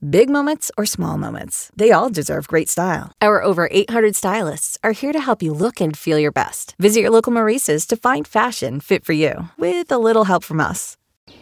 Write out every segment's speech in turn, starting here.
Big moments or small moments, they all deserve great style. Our over 800 stylists are here to help you look and feel your best. Visit your local Maurice's to find fashion fit for you, with a little help from us.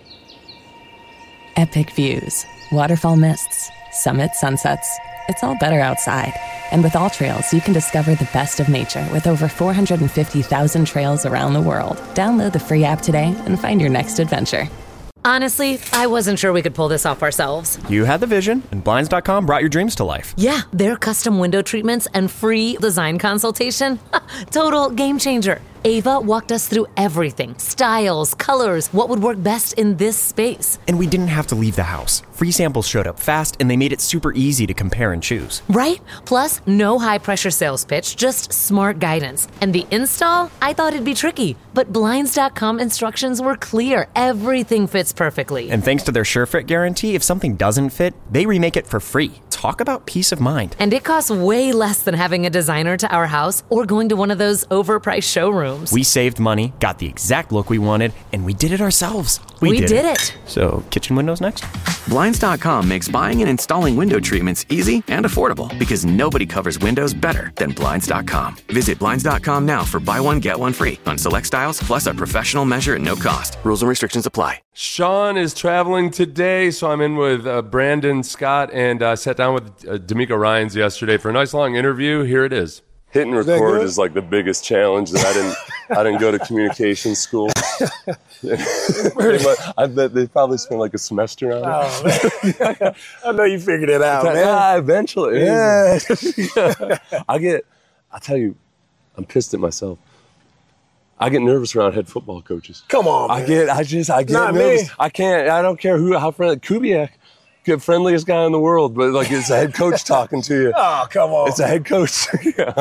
Epic views, waterfall mists, summit sunsets. It's all better outside. And with AllTrails, you can discover the best of nature with over 450,000 trails around the world. Download the free app today and find your next adventure. Honestly, I wasn't sure we could pull this off ourselves. You had the vision, and Blinds.com brought your dreams to life. Yeah, their custom window treatments and free design consultation. Total game changer. Ava walked us through everything. Styles, colors, what would work best in this space. And we didn't have to leave the house. Free samples showed up fast, and they made it super easy to compare and choose. Right? Plus, no high-pressure sales pitch, just smart guidance. And the install? I thought it'd be tricky, but Blinds.com instructions were clear. Everything fits perfectly. And thanks to their SureFit guarantee, if something doesn't fit, they remake it for free. Talk about peace of mind. And it costs way less than having a designer to our house or going to one of those overpriced showrooms. We saved money, got the exact look we wanted, and we did it ourselves. We did it. So, kitchen windows next? Blinds.com makes buying and installing window treatments easy and affordable because nobody covers windows better than Blinds.com. Visit Blinds.com now for buy one, get one free on select styles, plus a professional measure at no cost. Rules and restrictions apply. Sean is traveling today, so I'm in with Brandon Scott, and I sat down with D'Amico Ryans yesterday for a nice long interview. Here it is. Hitting record is like the biggest challenge that I didn't go to communication school. I bet they probably spent like a semester on it. Oh, man. I know you figured it out, man. Yeah, eventually. Yeah. I tell you, I'm pissed at myself. I get nervous around head football coaches. Come on, man. I get Not nervous. Me. I don't care how friendly. Kubiak, the friendliest guy in the world, but like it's a head coach talking to you. Oh, come on. It's a head coach. Yeah.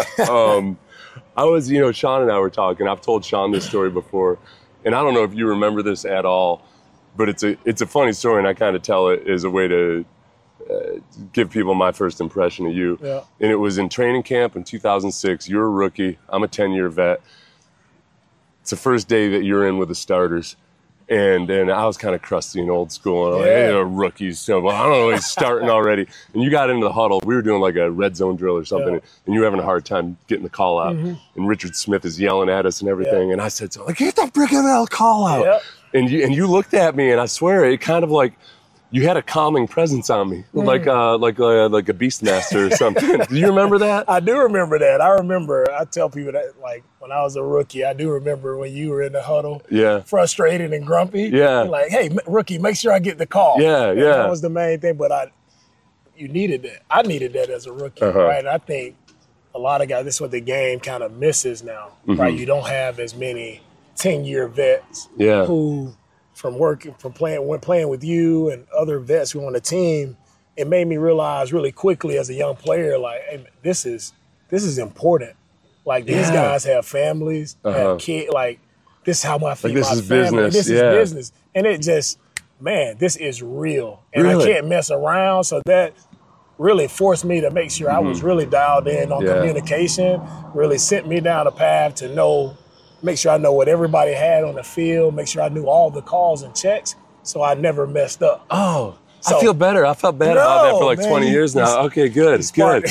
Sean and I were talking. I've told Sean this story before, and I don't know if you remember this at all, but it's a funny story, and I kind of tell it as a way to give people my first impression of you. Yeah. And it was in training camp in 2006. You're a rookie. I'm a 10-year vet. It's the first day that you're in with the starters. And I was kind of crusty and old school. And I'm like, hey, rookies. So I don't know, he's starting already. And you got into the huddle. We were doing like a red zone drill or something. And you were having a hard time getting the call out. Mm-hmm. And Richard Smith is yelling at us and everything. Yeah. And I said, get the freaking hell call out. Yeah. And you looked at me, and I swear it kind of like, you had a calming presence on me, like a Beastmaster or something. Do you remember that? I do remember that. I tell people that, like, when I was a rookie, I do remember when you were in the huddle, frustrated and grumpy. Yeah. You're like, hey, rookie, make sure I get the call. Yeah, yeah. That was the main thing, but you needed that. I needed that as a rookie, right? And I think a lot of guys, this is what the game kind of misses now, right? You don't have as many 10-year vets who – from playing with you and other vets who were on the team, it made me realize really quickly as a young player, like, hey, this is important. Like, these guys have families, have kids. Like, this is how I feed my family. Business. This is business. And it just, man, this is real. And I can't mess around. So that really forced me to make sure I was really dialed in on communication, really sent me down a path to make sure I know what everybody had on the field, make sure I knew all the calls and checks, so I never messed up. Oh, so, I feel better. I felt bad about that for like 20 years now. Okay, good. Good.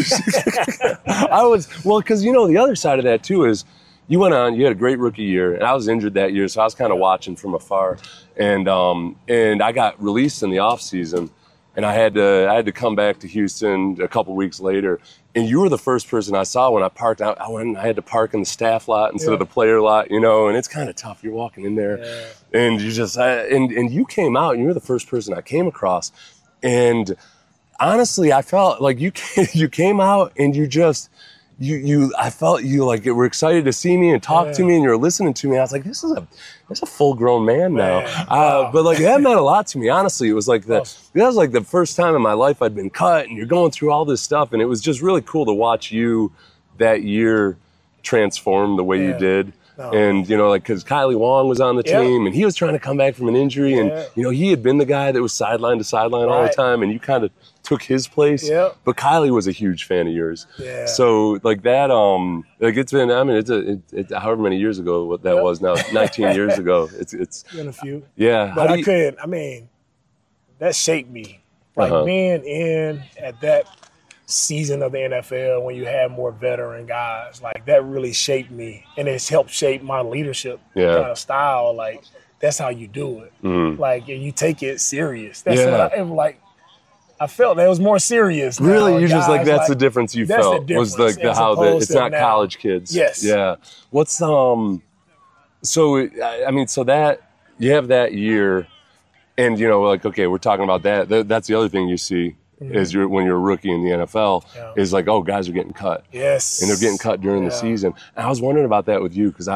Because the other side of that too is you went on, you had a great rookie year, and I was injured that year, so I was kind of watching from afar. And I got released in the off season, and I had to come back to Houston a couple weeks later. And you were the first person I saw when I parked out. I had to park in the staff lot instead of the player lot, and it's kind of tough. You're walking in there, and you just and you came out, and you were the first person I came across. And honestly, I felt like you came out, and I felt you like were excited to see me and talk to me, and you were listening to me. I was like, this is a full-grown man now. Wow. But like that meant a lot to me. Honestly, it was like that was like the first time in my life I'd been cut, and you're going through all this stuff, and it was just really cool to watch you that year transform the way you did. No. And, because Kylie Wong was on the team, and he was trying to come back from an injury, and, he had been the guy that was sideline to sideline all the time, and you kind of took his place. Yep. But Kylie was a huge fan of yours. Yeah. So, like that, it's been, it's however many years ago what that was now, 19 years ago. It's been a few. Yeah. But that shaped me Like being in at that season of the NFL when you have more veteran guys, like that really shaped me, and it's helped shape my leadership kind of style. Like that's how you do it. Like and you take it serious. That's what I felt that it was more serious. Really, you just guys, that's the difference you felt was like it's not now. College kids. Yes. Yeah. What's so that you have that year, and like okay, we're talking about that. That's the other thing you see. Is when you're a rookie in the NFL, is like, oh, guys are getting cut. Yes. And they're getting cut during the season. And I was wondering about that with you because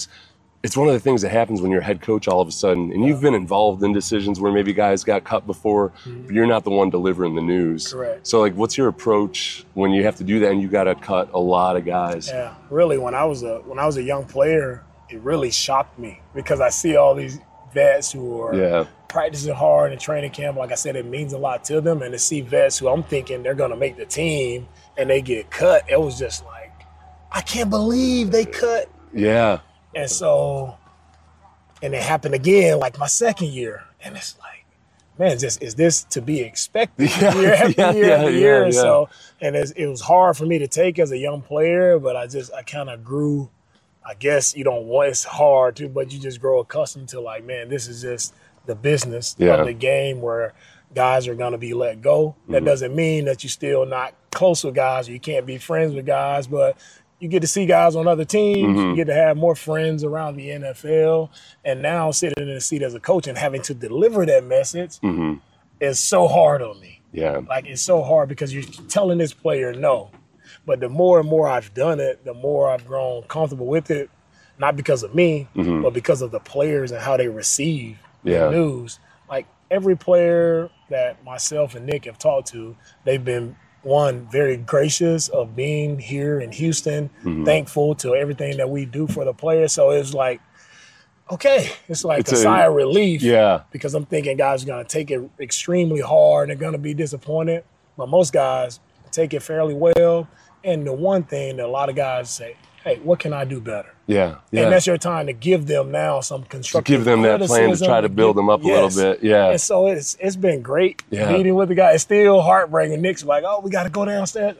it's one of the things that happens when you're a head coach all of a sudden, and you've been involved in decisions where maybe guys got cut before, but you're not the one delivering the news. Correct. So, like, what's your approach when you have to do that and you got to cut a lot of guys? Yeah, really, when I was a young player, it really shocked me because I see all these vets who are practicing hard in training camp. Like I said, it means a lot to them. And to see vets who I'm thinking they're going to make the team and they get cut, it was just like, I can't believe they cut. Yeah. And so, and it happened again, like my second year. And it's like, man, is this to be expected year after year? So, and it was hard for me to take as a young player, but I kind of grew. I guess it's hard to, but you just grow accustomed to like, man, this is just the business of the game where guys are going to be let go. That doesn't mean that you're still not close with guys or you can't be friends with guys, but you get to see guys on other teams. You get to have more friends around the NFL. And now sitting in the seat as a coach and having to deliver that message is so hard on me. Yeah. Like it's so hard because you're telling this player no. But the more and more I've done it, the more I've grown comfortable with it, not because of me, but because of the players and how they receive the news. Like every player that myself and Nick have talked to, they've been, one, very gracious of being here in Houston, thankful to everything that we do for the players. So it's like, okay, it's like a sigh of relief because I'm thinking guys are going to take it extremely hard and they're going to be disappointed. But most guys take it fairly well. And the one thing that a lot of guys say, hey, what can I do better? Yeah. And that's your time to give them now some constructive give them that plan to try to build them up a little bit. Yeah. And so it's been great meeting with the guy. It's still heartbreaking. Nick's like, oh, we got to go downstairs.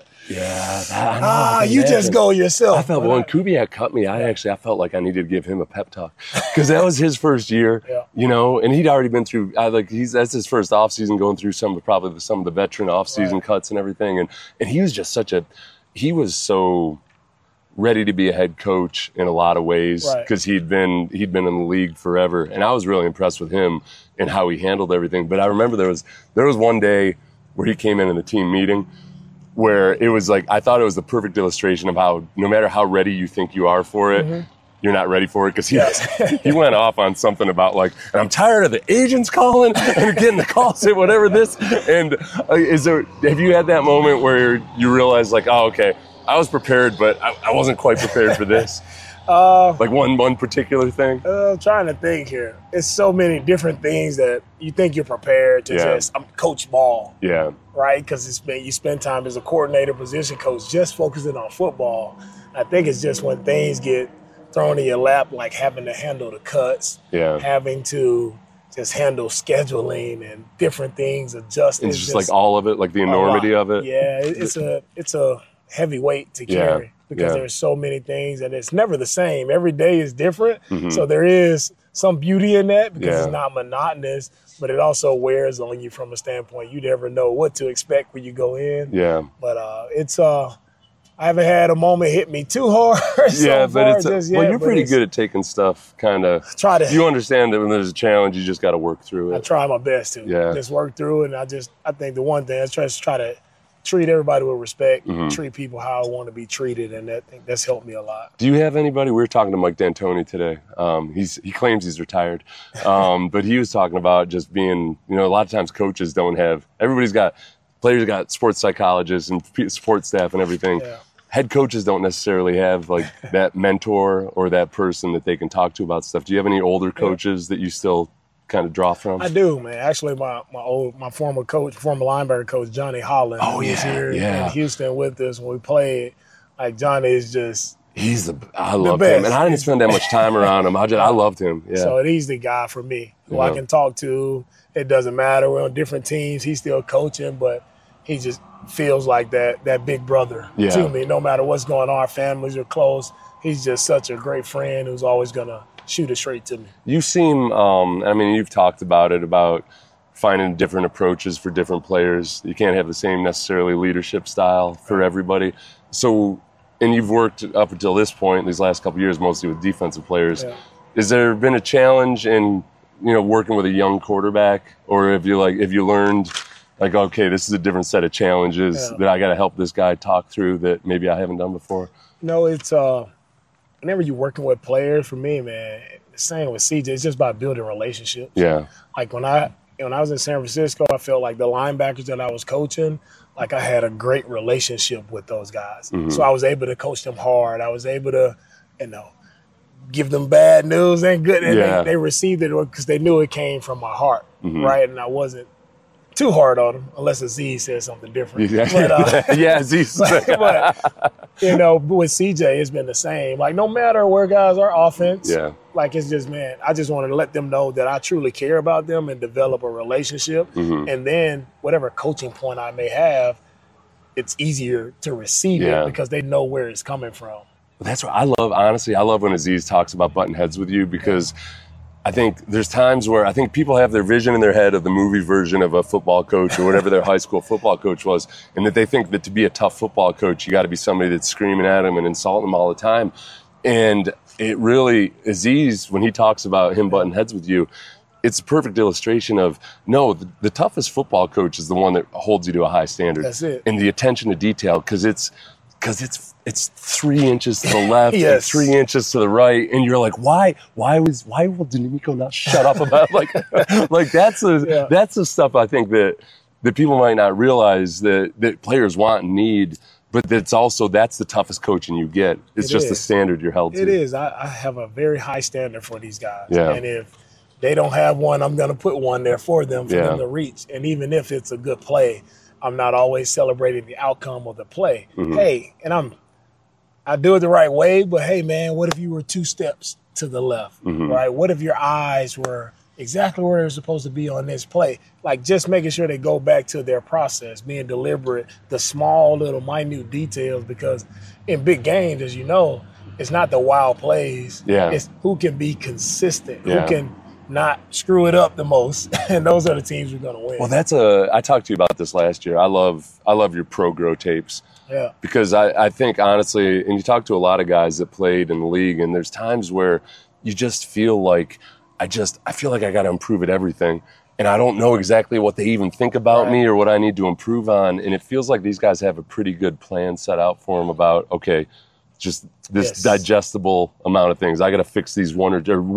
Yeah. You just go yourself. I felt when Kubiak cut me, I felt like I needed to give him a pep talk because that was his first year, and he'd already been through, that's his first offseason going through some of the veteran offseason cuts and everything. And he was just he was so ready to be a head coach in a lot of ways because he'd been in the league forever, and I was really impressed with him and how he handled everything. But I remember there was one day where he came in the team meeting where it was like I thought it was the perfect illustration of how no matter how ready you think you are for it, you're not ready for it because he went off on something about like, and I'm tired of the agents calling and getting the calls and whatever this. And have you had that moment where you realize like, oh, okay, I was prepared, but I wasn't quite prepared for this? Like one particular thing? I'm trying to think here. It's so many different things that you think you're prepared to just coach ball. Yeah. Right? Because you spend time as a coordinator, position coach, just focusing on football. I think it's just when things get thrown in your lap, like having to handle the cuts, having to just handle scheduling and different things, adjust. It's just like all of it, like the enormity of it. Yeah, it's a heavy weight to carry because there's so many things and it's never the same. Every day is different. So there is some beauty in that because it's not monotonous, but it also wears on you from a standpoint you never know what to expect when you go in. Yeah. But I haven't had a moment hit me too hard you're pretty good at taking stuff you understand that when there's a challenge, you just got to work through it. I try my best to just work through it. And I think the one thing I try to treat everybody with respect, treat people how I want to be treated, and that's helped me a lot. Do you have anybody? We were talking to Mike D'Antoni today. He claims he's retired, but he was talking about just being, a lot of times coaches don't have, players got sports psychologists and support staff and everything. Yeah. Head coaches don't necessarily have like that mentor or that person that they can talk to about stuff. Do you have any older coaches that you still kind of draw from? I do, man. Actually, my former linebacker coach, Johnny Holland, who was here in Houston with us when we played. Like Johnny is just, I loved him. And I didn't spend that much time around him. I loved him. Yeah. So he's the guy for me who I can talk to. It doesn't matter. We're on different teams. He's still coaching, but he just feels like that big brother to me. No matter what's going on, our families are close. He's just such a great friend who's always going to shoot it straight to me. You seem, you've talked about it, about finding different approaches for different players. You can't have the same necessarily leadership style for everybody. So, and you've worked up until this point, these last couple of years, mostly with defensive players. Yeah. Has there been a challenge in, working with a young quarterback? Or have you learned, okay, this is a different set of challenges that I got to help this guy talk through that maybe I haven't done before? No, it's whenever you're working with players, for me, man, the same with CJ, it's just about building relationships. Yeah. Like when I was in San Francisco, I felt like the linebackers that I was coaching, like I had a great relationship with those guys. Mm-hmm. So I was able to coach them hard. I was able to, give them bad news and good. And they received it because they knew it came from my heart, right? And I wasn't too hard on them, unless Azeez said something different. Yeah, Azeez. But with CJ, it's been the same. Like, no matter where guys are offense, it's just, man, I just wanted to let them know that I truly care about them and develop a relationship. Mm-hmm. And then whatever coaching point I may have, it's easier to receive it because they know where it's coming from. That's what I love. Honestly, I love when Azeez talks about button heads with you, because I think there's times where I think people have their vision in their head of the movie version of a football coach or whatever their high school football coach was, and that they think that to be a tough football coach, you got to be somebody that's screaming at them and insulting them all the time. And it really, Azeez, when he talks about him button heads with you, it's a perfect illustration of, no, the toughest football coach is the one that holds you to a high standard. That's it. And the attention to detail, because it's 3 inches to the left and 3 inches to the right, and you're like, why will D'Amico not shut up about like that's the stuff I think that people might not realize that players want and need, but that's the toughest coaching you get. It's just the standard you're held to. It is. I have a very high standard for these guys, yeah. And if they don't have one, I'm going to put one there for them them to reach. And even if it's a good play, I'm not always celebrating the outcome of the play. Mm-hmm. Hey, and I do it the right way, but hey, man, what if you were 2 steps to the left, right? What if your eyes were exactly where they're supposed to be on this play? Like, just making sure they go back to their process, being deliberate, the small little minute details, because in big games, as you know, it's not the wild plays. Yeah. It's who can be consistent, who can not screw it up the most, and those are the teams we're going to win. Well, I talked to you about this last year. I love your pro-grow tapes. Yeah. Because I think, honestly, and you talk to a lot of guys that played in the league, and there's times where you just feel like, I feel like I got to improve at everything, and I don't know exactly what they even think about me or what I need to improve on, and it feels like these guys have a pretty good plan set out for them about, okay, just this digestible amount of things. I got to fix these these 1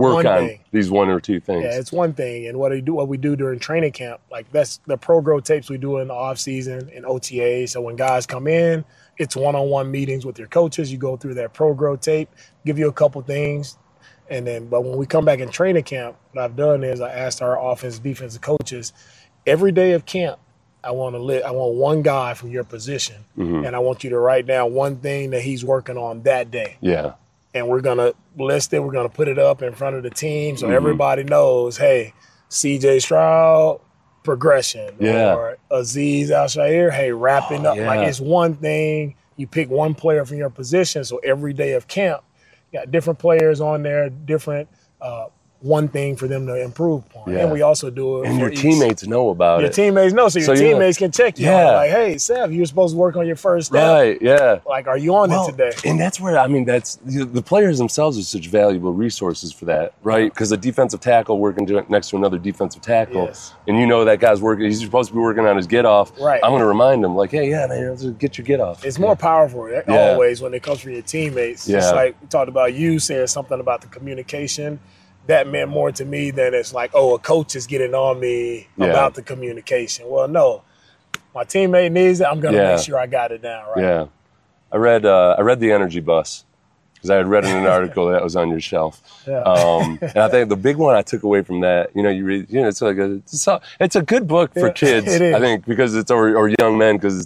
or 2 things. Yeah, it's one thing. And what we do during training camp, like that's the pro-grow tapes we do in the off season and OTA. So when guys come in, it's one-on-one meetings with your coaches. You go through that pro-grow tape, give you a couple things. But when we come back in training camp, what I've done is I asked our offensive, defensive coaches, every day of camp, I want one guy from your position, and I want you to write down one thing that he's working on that day. Yeah. And we're going to list it. We're going to put it up in front of the team so everybody knows, hey, CJ Stroud, progression. Yeah. Or Azeez Al-Shaair, hey, wrapping up. Yeah. Like, it's one thing. You pick one player from your position, so every day of camp, you got different players on there, different one thing for them to improve upon. Yeah. And we also do it and for your teammates know about it. Your teammates know, so your teammates can check you. Yeah. Like, hey, Seth, you were supposed to work on your first step. Right, yeah. Like, are you on it today? And that's where, that's the players themselves are such valuable resources for that, right? Because a defensive tackle working next to another defensive tackle, and you know that guy's working, he's supposed to be working on his get off. Right. I'm going to remind him, like, hey, man, get your get off. It's more powerful always when it comes from your teammates. Yeah. It's like we talked about you saying something about the communication. That meant more to me than it's like, oh, a coach is getting on me about the communication. Well, no. My teammate needs it. I'm going to make sure I got it down, right? Yeah. I read The Energy Bus because I had read in an article that was on your shelf. Yeah. And I think the big one I took away from that, you read, it's like it's a good book for kids, it is. I think, because it's or young men, because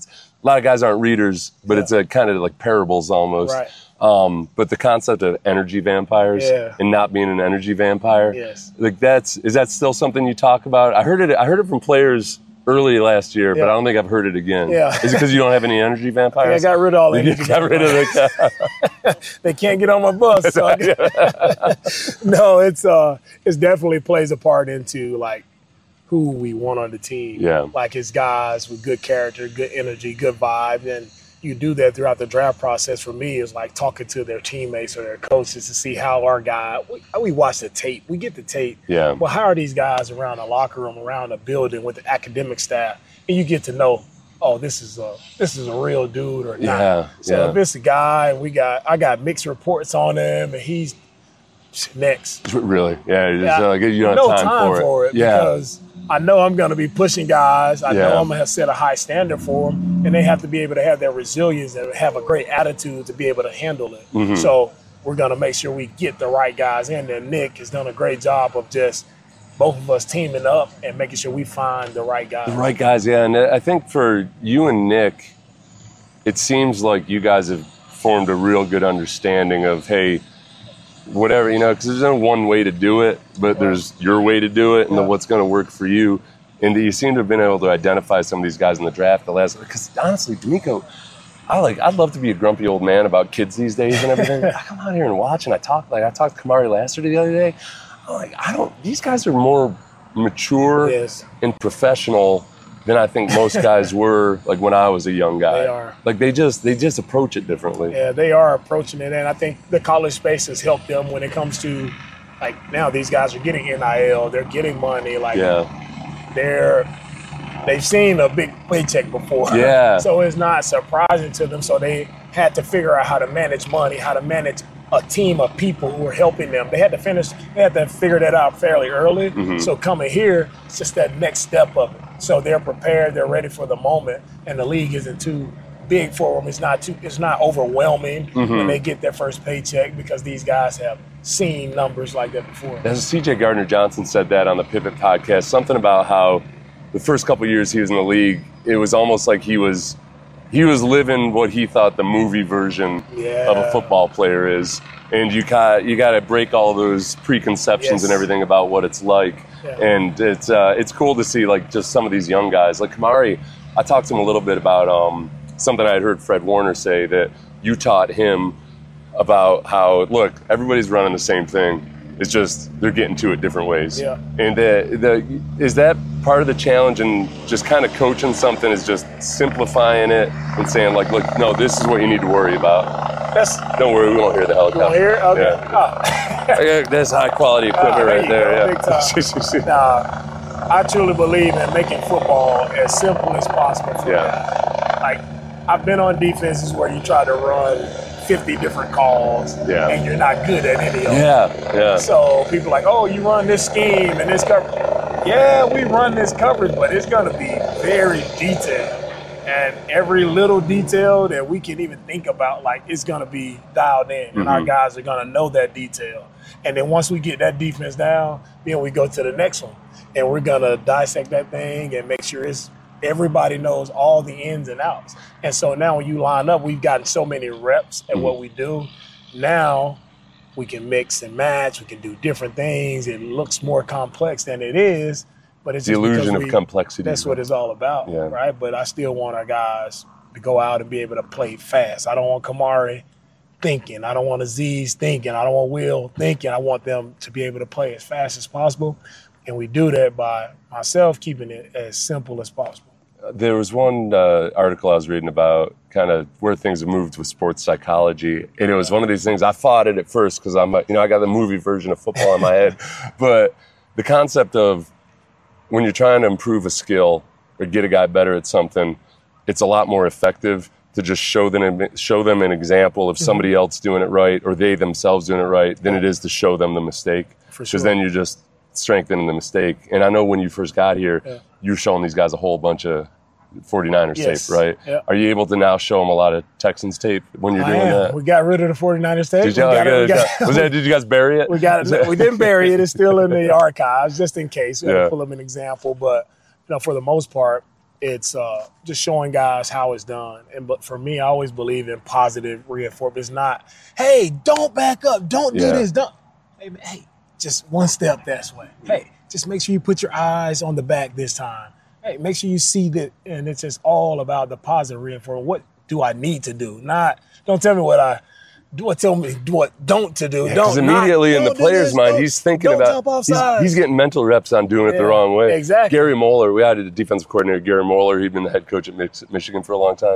a lot of guys aren't readers, but it's a kind of like parables almost. Right. But the concept of energy vampires and not being an energy vampire, like is that still something you talk about? I heard it from players early last year, but I don't think I've heard it again. Yeah. Is it because you don't have any energy vampires? I got rid of all the energy vampires. They can't get on my bus. So no, it's definitely plays a part into like who we want on the team. Yeah. Like it's guys with good character, good energy, good vibe, and you do that throughout the draft process. For me, is like talking to their teammates or their coaches to see how our guy. We watch the tape. We get the tape. Yeah. Well, how are these guys around the locker room, around the building with the academic staff, and you get to know, oh, this is a real dude or not. Yeah. So if it's a guy, and I got mixed reports on him, and he's next. Really? Yeah. You don't have time for it. Because I know I'm going to be pushing guys. I know I'm going to set a high standard for them, and they have to be able to have their resilience and have a great attitude to be able to handle it. Mm-hmm. So we're going to make sure we get the right guys in there. Nick has done a great job of just both of us teaming up and making sure we find the right guys. The right guys, yeah. And I think for you and Nick, it seems like you guys have formed a real good understanding of, hey, whatever, because there's no one way to do it, but there's your way to do it and then what's going to work for you. And you seem to have been able to identify some of these guys in the draft because honestly, D'Amico, I'd love to be a grumpy old man about kids these days and everything. I come out here and watch, and I talked to Kamari Lassiter the other day. I'm like, these guys are more mature and professional than I think most guys were, like when I was a young guy. They are. Like they just approach it differently. Yeah, they are approaching it, and I think the college space has helped them when it comes to, like, now these guys are getting NIL, they're getting money, like they've seen a big paycheck before. Yeah. So it's not surprising to them. So they had to figure out how to manage money, how to manage a team of people who are helping them. They had to figure that out fairly early. Mm-hmm. So coming here, it's just that next step of it. So they're prepared, they're ready for the moment, and the league isn't too big for them. It's not overwhelming when they get their first paycheck because these guys have seen numbers like that before. As CJ Gardner-Johnson said that on the Pivot podcast, something about how the first couple of years he was in the league, it was almost like he was living what he thought the movie version of a football player is. And you got to break all those preconceptions and everything about what it's like. Yeah. And it's cool to see, like, just some of these young guys. Like Kamari, I talked to him a little bit about something I had heard Fred Warner say, that you taught him about how, look, everybody's running the same thing. It's just they're getting to it different ways. Yeah. And is that part of the challenge in just kind of coaching something, is just simplifying it and saying, like, look, no, this is what you need to worry about. Don't worry, we won't hear the helicopter. You won't hear it? Okay. Yeah. That's high quality equipment right there. Big time. I truly believe in making football as simple as possible for them. Like, I've been on defenses where you try to run 50 different calls and you're not good at any of them. Yeah. So people are like, oh, you run this scheme and this coverage. Yeah, we run this coverage, but it's going to be very detailed. And every little detail that we can even think about, like, it's going to be dialed in. And our guys are going to know that detail. And then once we get that defense down, then we go to the next one. And we're going to dissect that thing and make sure everybody knows all the ins and outs. And so now when you line up, we've gotten so many reps at what we do. Now we can mix and match. We can do different things. It looks more complex than it is. But it's the illusion of complexity. That's what it's all about, right? But I still want our guys to go out and be able to play fast. I don't want Kamari thinking. I don't want Aziz thinking. I don't want Will thinking. I want them to be able to play as fast as possible. And we do that by myself keeping it as simple as possible. There was one article I was reading about kind of where things have moved with sports psychology. And it was one of these things, I fought it at first because I got the movie version of football in my head. But the concept of when you're trying to improve a skill or get a guy better at something, it's a lot more effective to just show them an example of somebody else doing it right or they themselves doing it right than it is to show them the mistake. For sure. Because then you're just strengthening the mistake. And I know when you first got here, you're showing these guys a whole bunch of 49ers tape, right? Yeah. Are you able to now show them a lot of Texans tape when you're doing that? We got rid of the 49ers tape. Did you guys bury it? We got it. We didn't bury it. It's still in the archives, just in case. We had to pull them an example. But for the most part, It's just showing guys how it's done. But for me, I always believe in positive reinforcement. It's not, hey, don't back up. Don't do this. Don't. Hey, just one step this way. Hey, just make sure you put your eyes on the back this time. Hey, make sure you see that. And it's just all about the positive reinforcement. What do I need to do? Not, don't tell me tell me what don't to do. Because immediately in the player's mind, he's thinking about, he's getting mental reps on doing it the wrong way. Exactly. Gary Moeller, we had a defensive coordinator, Gary Moeller. He'd been the head coach at Michigan for a long time.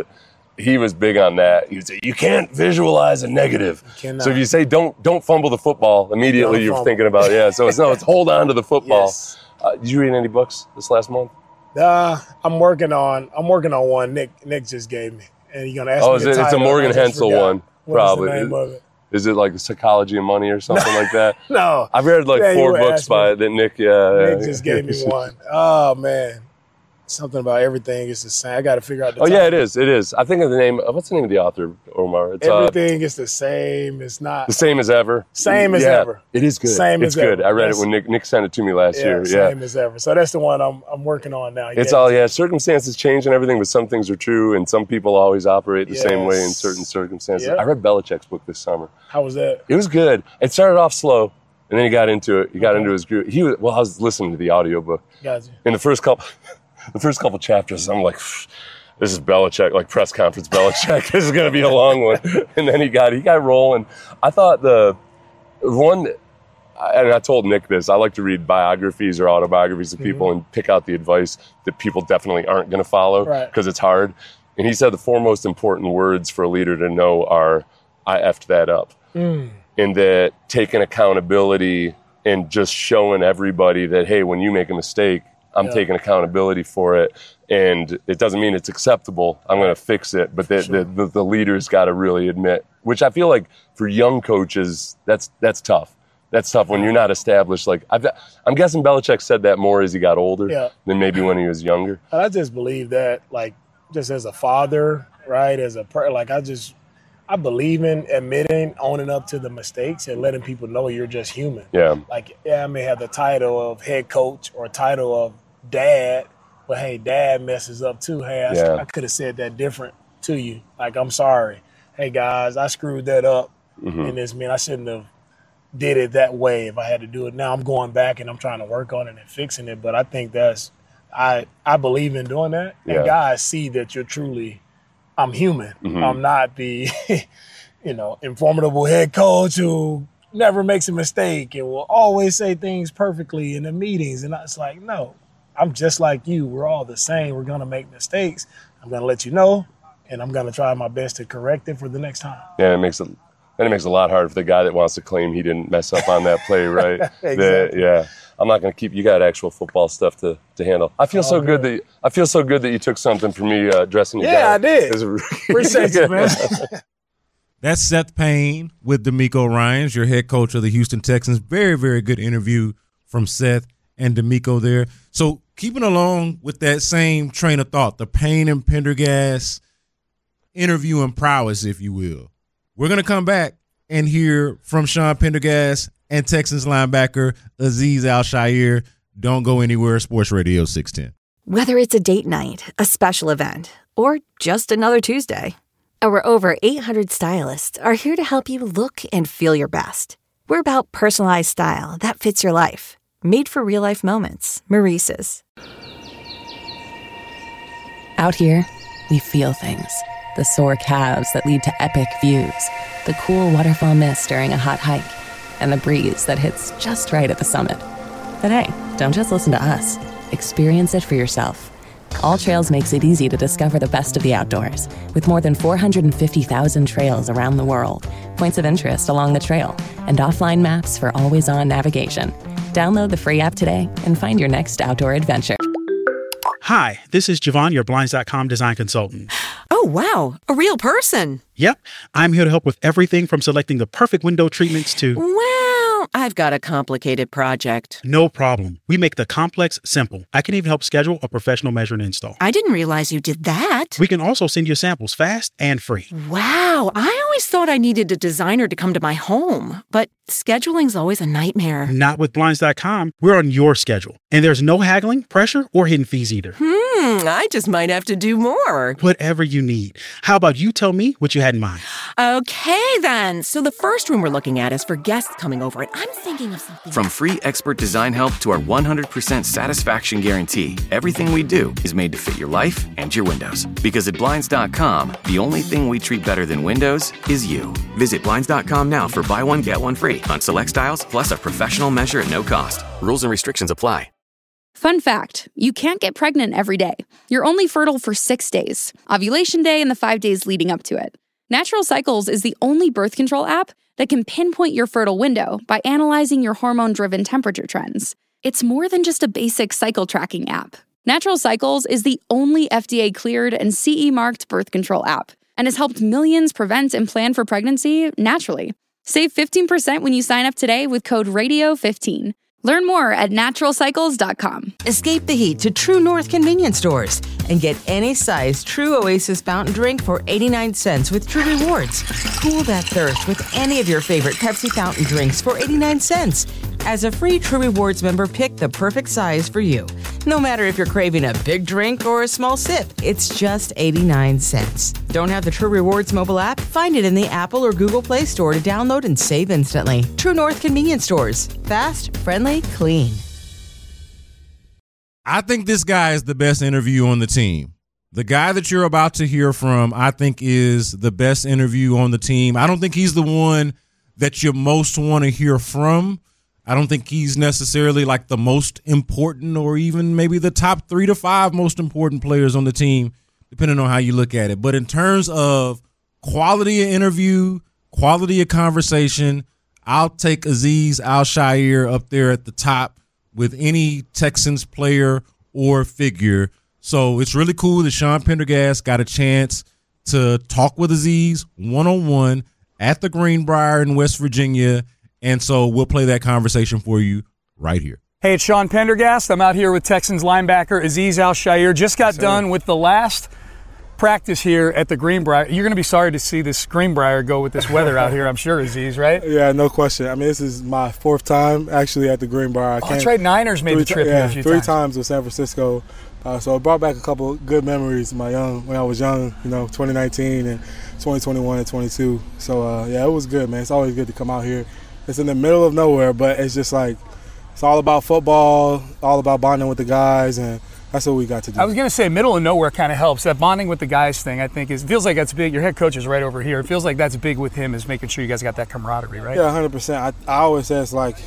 He was big on that. He would say, you can't visualize a negative. So if you say don't fumble the football, immediately you're thinking about, so it's hold on to the football. Yes. Did you read any books this last month? I'm working on one Nick just gave me. And you're gonna ask me the title. It's a Morgan Hensel one. Probably. What's the name of it? Is it like Psychology of Money or something like that? No. I've read like 4 books by that Nick. Nick just gave me one. Oh, man. Something about everything is the same. I got to figure out the title. Yeah, it is. It is. I think of the name. What's the name of the author, Omar? It's, everything is the same. It's not. The same as ever. Same as ever. It is good. It's good. I read it when Nick sent it to me last year. Same as ever. So that's the one I'm working on now. It's all, circumstances change and everything, but some things are true, and some people always operate the same way in certain circumstances. I read Belichick's book this summer. How was that? It was good. It started off slow, and then he got into it. He got into his groove. I was listening to the audiobook. Gotcha. In the first couple chapters, I'm like, this is Belichick, like press conference Belichick. This is going to be a long one. And then he got rolling. I thought the one, and I told Nick this, I like to read biographies or autobiographies of people and pick out the advice that people definitely aren't going to follow because it's hard. And he said the 4 most important words for a leader to know are, I effed that up. And that taking accountability and just showing everybody that, hey, when you make a mistake, I'm taking accountability for it, and it doesn't mean it's acceptable. I'm going to fix it, but the leader's got to really admit, which I feel like for young coaches, that's tough. That's tough when you're not established. Like I'm guessing Belichick said that more as he got older than maybe when he was younger. I just believe that, like, just as a father, right? I believe in admitting, owning up to the mistakes and letting people know you're just human. Yeah. Like, I may have the title of head coach or title of dad, but hey, dad messes up too. Hey, I could have said that different to you. Like, I'm sorry. Hey, guys, I screwed that up in this mean I shouldn't have did it that way if I had to do it. Now I'm going back and I'm trying to work on it and fixing it. But I think I believe in doing that. And guys see that you're truly – I'm human. I'm not the, informative head coach who never makes a mistake and will always say things perfectly in the meetings. And it's like, no, I'm just like you. We're all the same. We're going to make mistakes. I'm going to let you know, and I'm going to try my best to correct it for the next time. Yeah, it makes it a lot harder for the guy that wants to claim he didn't mess up on that play, right? Exactly. I'm not going to keep. You got actual football stuff to handle. I feel so good that you took something from me dressing you down. Yeah, I did. Appreciate you, man. That's Seth Payne with DeMeco Ryans, your head coach of the Houston Texans. Very, very good interview from Seth and DeMeco there. So keeping along with that same train of thought, the Payne and Pendergast interview and prowess, if you will. We're going to come back and hear from Sean Pendergast and Texans linebacker Azeez Al-Shaair. Don't go anywhere. Sports Radio 610. Whether it's a date night, a special event, or just another Tuesday, our over 800 stylists are here to help you look and feel your best. We're about personalized style that fits your life. Made for real-life moments. Maurice's. Out here, we feel things. The sore calves that lead to epic views, the cool waterfall mist during a hot hike, and the breeze that hits just right at the summit. But hey, don't just listen to us. Experience it for yourself. All Trails makes it easy to discover the best of the outdoors, with more than 450,000 trails around the world, points of interest along the trail, and offline maps for always-on navigation. Download the free app today and find your next outdoor adventure. Hi, this is Javon, your Blinds.com design consultant. Oh, wow. A real person. Yep. I'm here to help with everything from selecting the perfect window treatments to... Well, I've got a complicated project. No problem. We make the complex simple. I can even help schedule a professional measure and install. I didn't realize you did that. We can also send you samples fast and free. Wow, I always thought I needed a designer to come to my home, but scheduling's always a nightmare. Not with Blinds.com. We're on your schedule, and there's no haggling, pressure, or hidden fees either. I just might have to do more. Whatever you need. How about you tell me what you had in mind? Okay, then. So the first room we're looking at is for guests coming over, and I'm thinking of something. From free expert design help to our 100% satisfaction guarantee, everything we do is made to fit your life and your windows. Because at Blinds.com, the only thing we treat better than windows is you. Visit Blinds.com now for buy one, get one free on select styles, plus a professional measure at no cost. Rules and restrictions apply. Fun fact, you can't get pregnant every day. You're only fertile for 6 days, ovulation day and the 5 days leading up to it. Natural Cycles is the only birth control app that can pinpoint your fertile window by analyzing your hormone-driven temperature trends. It's more than just a basic cycle tracking app. Natural Cycles is the only FDA-cleared and CE-marked birth control app and has helped millions prevent and plan for pregnancy naturally. Save 15% when you sign up today with code RADIO15. Learn more at naturalcycles.com. Escape the heat to True North convenience stores and get any size True Oasis fountain drink for 89 cents with True Rewards. Cool that thirst with any of your favorite Pepsi fountain drinks for 89 cents. As a free True Rewards member, pick the perfect size for you. No matter if you're craving a big drink or a small sip, it's just 89 cents. Don't have the True Rewards mobile app? Find it in the Apple or Google Play Store to download and save instantly. True North convenience stores. Fast, friendly, clean. I think this guy is the best interview on the team. The guy that you're about to hear from, I think, is the best interview on the team. I don't think he's the one that you most want to hear from. I don't think he's necessarily like the most important or even maybe the top 3 to 5 most important players on the team, depending on how you look at it. But in terms of quality of interview, quality of conversation, I'll take Azeez Al-Shaair up there at the top with any Texans player or figure. So it's really cool that Sean Pendergast got a chance to talk with Azeez one-on-one at the Greenbrier in West Virginia. And so we'll play that conversation for you right here. Hey, it's Sean Pendergast. I'm out here with Texans linebacker Azeez Al-Shaair. Just got done with the last practice here at the Greenbrier. You're going to be sorry to see this Greenbrier go with this weather out here, I'm sure, Azeez, right? Yeah, no question. I mean, this is my 4th time actually at the Greenbrier. That's right. Niners made the trip here a few times. 3 times with San Francisco. So it brought back a couple good memories when I was young, 2019 and 2021 and 22. So, yeah, it was good, man. It's always good to come out here. It's in the middle of nowhere, but it's just like it's all about football, all about bonding with the guys, and that's what we got to do. I was going to say middle of nowhere kind of helps. That bonding with the guys thing, I think, feels like that's big. Your head coach is right over here. It feels like that's big with him, is making sure you guys got that camaraderie, right? Yeah, 100%. I always say it's like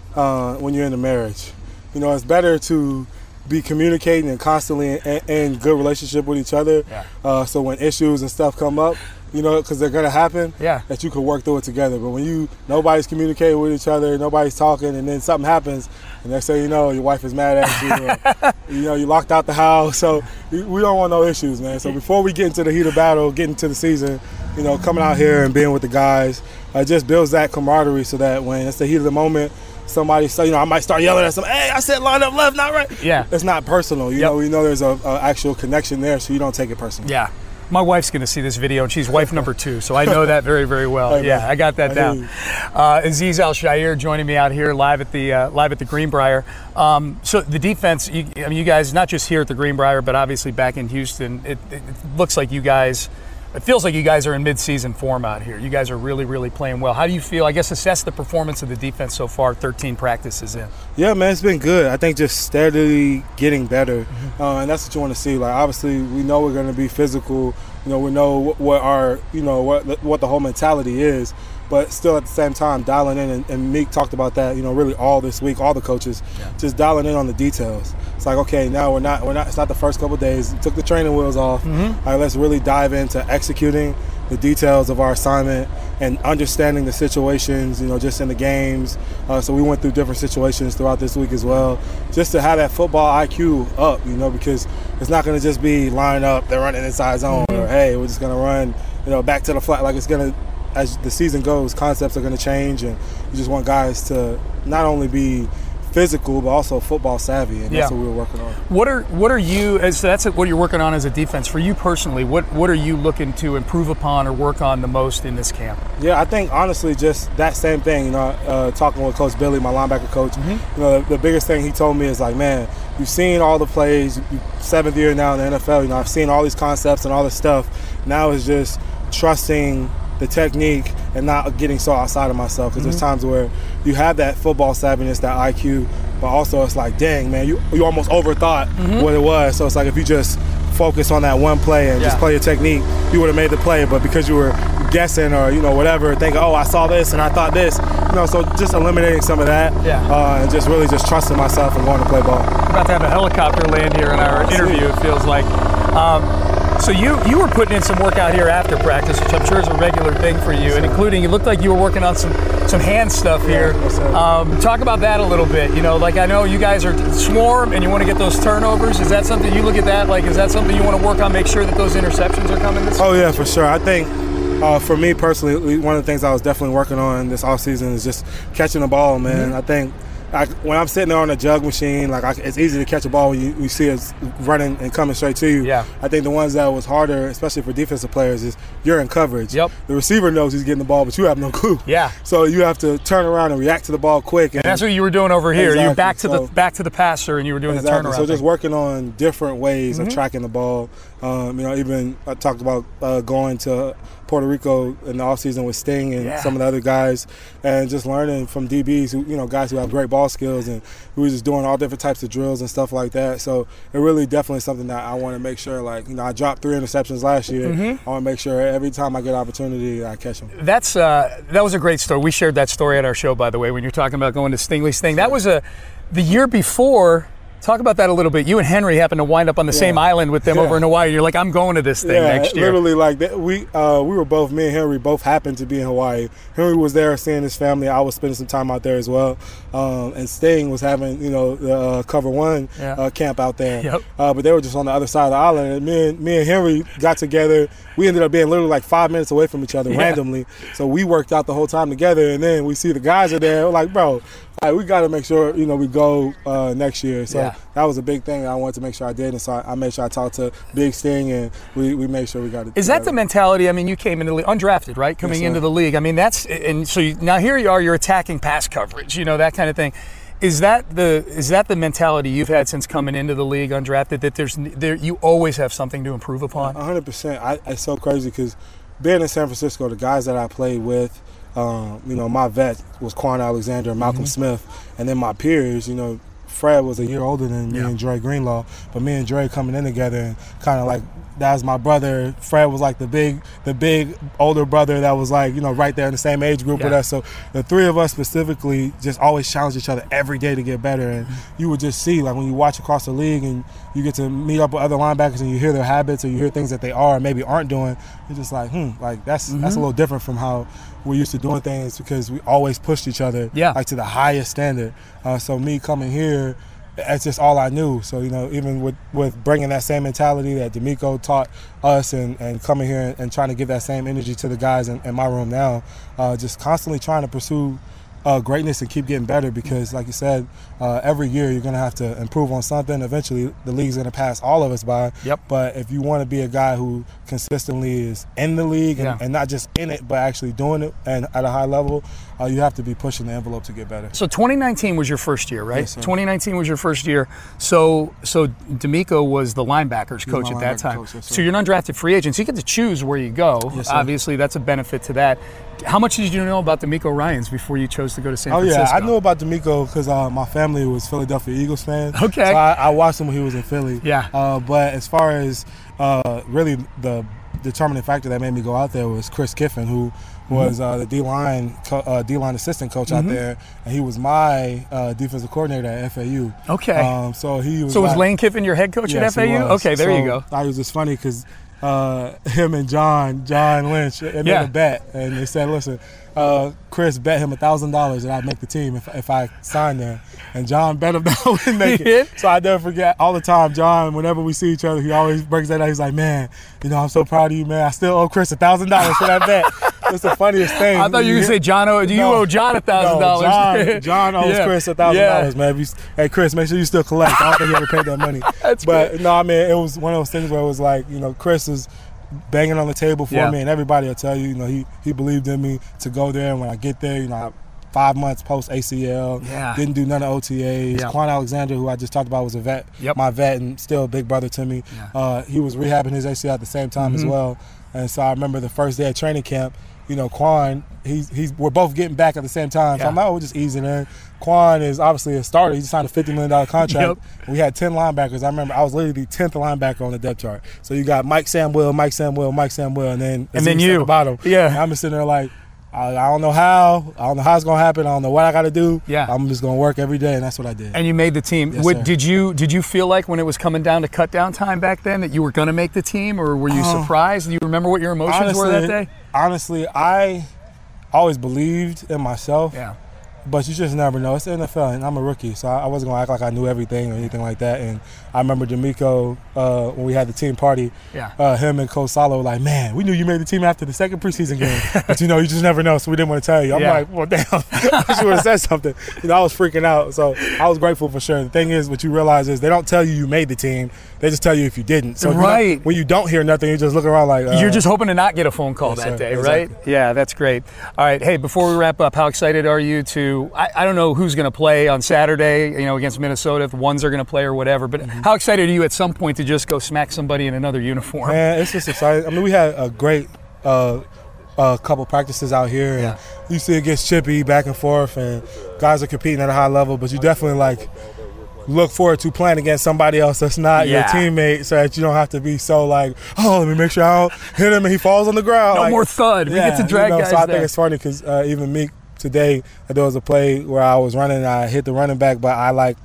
when you're in a marriage. It's better to be communicating and constantly in good relationship with each other. Yeah. So when issues and stuff come up, because they're going to happen, that you can work through it together. But when nobody's communicating with each other, nobody's talking, and then something happens, and next thing you know, your wife is mad at you, or, you locked out the house. So we don't want no issues, man. So before we get into the heat of battle, get into the season, coming out here and being with the guys, just builds that camaraderie so that when it's the heat of the moment, somebody say, I might start yelling at hey, I said line up left, not right. Yeah. It's not personal. We know there's a actual connection there, so you don't take it personally. Yeah. My wife's going to see this video, and she's wife number 2, so I know that very, very well. Hey, yeah, I got that down. Azeez Al-Shaair joining me out here live at the Greenbrier. So the defense, you guys, not just here at the Greenbrier, but obviously back in Houston, it looks like you guys. It feels like you guys are in mid-season form out here. You guys are really, really playing well. How do you feel? I guess assess the performance of the defense so far, 13 practices in. Yeah, man, it's been good. I think just steadily getting better, and that's what you want to see. Like, obviously, we know we're going to be physical. We know what our, what the whole mentality is. But still at the same time, dialing in, and Meek talked about that, really all this week, all the coaches, just dialing in on the details. It's like, okay, now we're not, it's not the first couple of days. Took the training wheels off. All right, let's really dive into executing the details of our assignment and understanding the situations, just in the games. So we went through different situations throughout this week as well, just to have that football IQ up, because it's not going to just be line up, they're running inside zone, or hey, we're just going to run, back to the flat. Like, it's going to as the season goes, concepts are going to change, and you just want guys to not only be physical but also football savvy, and that's what we were working on. What are you, as that's what you're working on as a defense for you personally? What are you looking to improve upon or work on the most in this camp? Yeah, I think honestly just that same thing. Talking with Coach Billy, my linebacker coach, the biggest thing he told me is like, man, you've seen all the plays, 7th year now in the NFL. I've seen all these concepts and all this stuff. Now it's just trusting the technique and not getting so outside of myself, because there's times where you have that football savviness, that IQ, but also it's like, dang, man, you almost overthought what it was. So it's like if you just focus on that one play and just play your technique, you would have made the play. But because you were guessing or whatever, thinking, oh, I saw this and I thought this, so just eliminating some of that, and just really just trusting myself and going to play ball. We're about to have a helicopter land here in our interview, it feels like. So you were putting in some work out here after practice, which I'm sure is a regular thing for you, and including, it looked like you were working on some hand stuff here. Talk about that a little bit. Like I know you guys are swarm and you want to get those turnovers. Is that something you look at that? Like, is that something you want to work on, make sure that those interceptions are coming this Oh, yeah, for sure. I think for me personally, one of the things I was definitely working on this offseason is just catching the ball, man. I think when I'm sitting there on a jug machine, it's easy to catch a ball when you see it running and coming straight to you. Yeah. I think the ones that was harder, especially for defensive players, is you're in coverage. Yep. The receiver knows he's getting the ball, but you have no clue. Yeah. So you have to turn around and react to the ball quick. And that's what you were doing over here. Exactly. You're back to the passer, and you were doing the turnaround. So just working on different ways of tracking the ball. Even I talked about going to Puerto Rico in the offseason with Sting and some of the other guys, and just learning from DBs who, guys who have great ball skills, and we were just doing all different types of drills and stuff like that. So it really definitely something that I want to make sure, I dropped 3 interceptions last year. I want to make sure every time I get an opportunity, I catch them. That was a great story. We shared that story at our show, by the way, when you're talking about going to Stingley's thing. That was the year before. Talk about that a little bit. You and Henry happened to wind up on the same island with them over in Hawaii. You're like, I'm going to this thing next year. Literally, we were both, me and Henry both happened to be in Hawaii. Henry was there seeing his family. I was spending some time out there as well. And Sting was having, the Cover One camp out there. Yep. But they were just on the other side of the island. And me and Henry got together. We ended up being literally 5 minutes away from each other randomly. So we worked out the whole time together. And then we see the guys are there. We're like, bro, we got to make sure, we go next year. So that was a big thing that I wanted to make sure I did. And so I made sure I talked to Big Sting, and we made sure we got it. Is that the mentality? I mean, you came into the league undrafted, right? Coming into the league. I mean, now here you are, you're attacking pass coverage, that kind of thing. Is that the mentality you've had since coming into the league undrafted, that you always have something to improve upon? 100%. It's so crazy because being in San Francisco, the guys that I played with, my vet was Quan Alexander and Malcolm Smith, and then my peers, Fred was a year older than me and Dre Greenlaw, but me and Dre coming in together and kind of that was my brother. Fred was the big older brother that was right there in the same age group with us. So the three of us specifically just always challenged each other every day to get better. And you would just see when you watch across the league and you get to meet up with other linebackers and you hear their habits or you hear things that they are and maybe aren't doing, you're just that's a little different from how we're used to doing things, because we always pushed each other to the highest standard. So me coming here, that's just all I knew. So, even with bringing that same mentality that DeMeco taught us and coming here and trying to give that same energy to the guys in my room now, just constantly trying to pursue greatness and keep getting better, because like you said, every year you're going to have to improve on something. Eventually the league's going to pass all of us by. But if you want to be a guy who consistently is in the league and not just in it but actually doing it and at a high level, you have to be pushing the envelope to get better. So 2019 was your first year, right? Yes, sir. 2019 was your first year. So DeMeco was the linebackers coach at that time. Coach, yes, so you're an undrafted free agent. So you get to choose where you go. Yes, sir. Obviously, that's a benefit to that. How much did you know about DeMeco Ryans before you chose to go to San Francisco? Oh, yeah. I knew about DeMeco because my family was Philadelphia Eagles fans. Okay. So I watched him when he was in Philly. Yeah. But as far as really the determining factor that made me go out there was Chris Kiffin, who was the D-line assistant coach out there, and he was my defensive coordinator at FAU. Okay. So he was. So was Lane Kiffin your head coach at FAU? Okay, there you go. I was just funny because him and John Lynch, made a bet, and they said, listen, Chris bet him $1,000 that I'd make the team if I signed there. And John bet him that I wouldn't make it. So I never forget, all the time, John, whenever we see each other, he always brings that up. He's like, man, I'm so proud of you, man. I still owe Chris $1,000 for that bet. it's the funniest thing. I thought you were going to say, John, you owe John $1,000. John owes Chris $1,000, man. Hey, Chris, make sure you still collect. I don't think he ever paid that money. That's but good. no, I mean, it was one of those things where it was like, Chris is banging on the table for me, and everybody will tell you, he believed in me to go there. And when I get there, I 5 months post ACL, didn't do none of OTAs. Quan Alexander, who I just talked about, was a vet, my vet, and still a big brother to me. He was rehabbing his ACL at the same time as well. And so I remember the first day of training camp, Quan, we're both getting back at the same time. So I'm like, we're just easing in. Quan is obviously a starter. He just signed a $50 million contract. We had 10 linebackers. I remember I was literally the 10th linebacker on the depth chart. So you got Mike Samwell, and then you. At the bottom. And I'm just sitting there like, I don't know how. I don't know how it's gonna happen. I don't know what I got to do. I'm just gonna work every day, and that's what I did. And you made the team. Yes, did you feel like when it was coming down to cut down time back then that you were gonna make the team, or were you surprised? Do you remember what your emotions were that day? Honestly, I always believed in myself. But you just never know. It's the NFL, and I'm a rookie, so I wasn't going to act like I knew everything or anything like that. And I remember DeMeco, when we had the team party, him and Coach Salo were like, man, we knew you made the team after the second preseason game. But, you just never know, so we didn't want to tell you. I'm like, well, damn, I should have said something. I was freaking out. So I was grateful for sure. The thing is, what you realize is they don't tell you made the team. They just tell you if you didn't. So when you don't hear nothing, you just look around like. You're just hoping to not get a phone call that day, right? Yeah, that's great. All right, hey, before we wrap up, how excited are you to I don't know who's going to play on Saturday, against Minnesota, if the ones are going to play or whatever, but how excited are you at some point to just go smack somebody in another uniform? Man, it's just exciting. I mean, we had a great couple practices out here, and you see it gets chippy back and forth, and guys are competing at a high level, but you definitely look forward to playing against somebody else that's not your teammate, so that you don't have to be so let me make sure I don't hit him and he falls on the ground. No more thud. We get to drag guys So I think it's funny because even Meek today, there was a play where I was running and I hit the running back, but I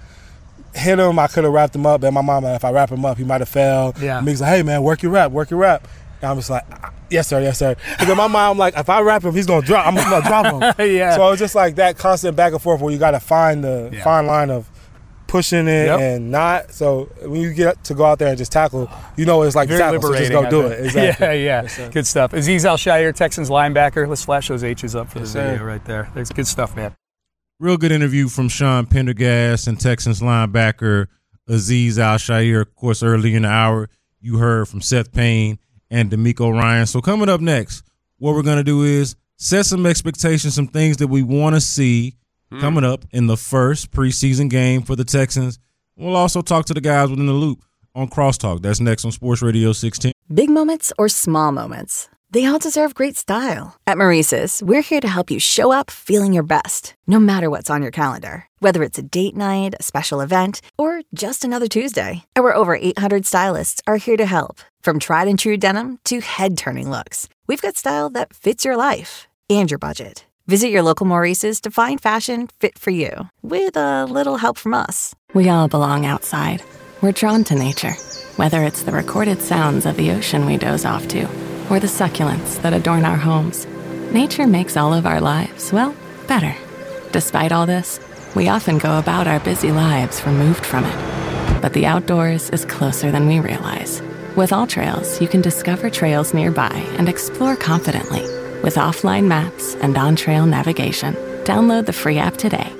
hit him. I could have wrapped him up, and my mom, if I wrap him up, he might have fell. Meek's like, hey man, work your wrap. And I'm just like, yes sir. Because in my mind, I'm like, if I wrap him, he's gonna drop. I'm gonna drop him. So it's just like that constant back and forth where you got to find the fine line of pushing it and not. So when you get to go out there and just tackle, it's like very tackle, liberating. So just go do it. Exactly. Yeah. Good stuff. Azeez Al-Shaair, Texans linebacker. Let's flash those H's up for the video right there. There's good stuff, man. Real good interview from Sean Pendergast and Texans linebacker Azeez Al-Shaair. Of course, early in the hour, you heard from Seth Payne and DeMeco Ryans. So coming up next, what we're going to do is set some expectations, some things that we want to see coming up in the first preseason game for the Texans. We'll also talk to the guys within the loop on Crosstalk. That's next on Sports Radio 610. Big moments or small moments, they all deserve great style. At Maurice's, we're here to help you show up feeling your best, no matter what's on your calendar. Whether it's a date night, a special event, or just another Tuesday, our over 800 stylists are here to help. From tried and true denim to head-turning looks, we've got style that fits your life and your budget. Visit your local Maurice's to find fashion fit for you, with a little help from us. We all belong outside. We're drawn to nature, whether it's the recorded sounds of the ocean we doze off to, or the succulents that adorn our homes. Nature makes all of our lives, better. Despite all this, we often go about our busy lives removed from it. But the outdoors is closer than we realize. With AllTrails, you can discover trails nearby and explore confidently. With offline maps and on-trail navigation, download the free app today.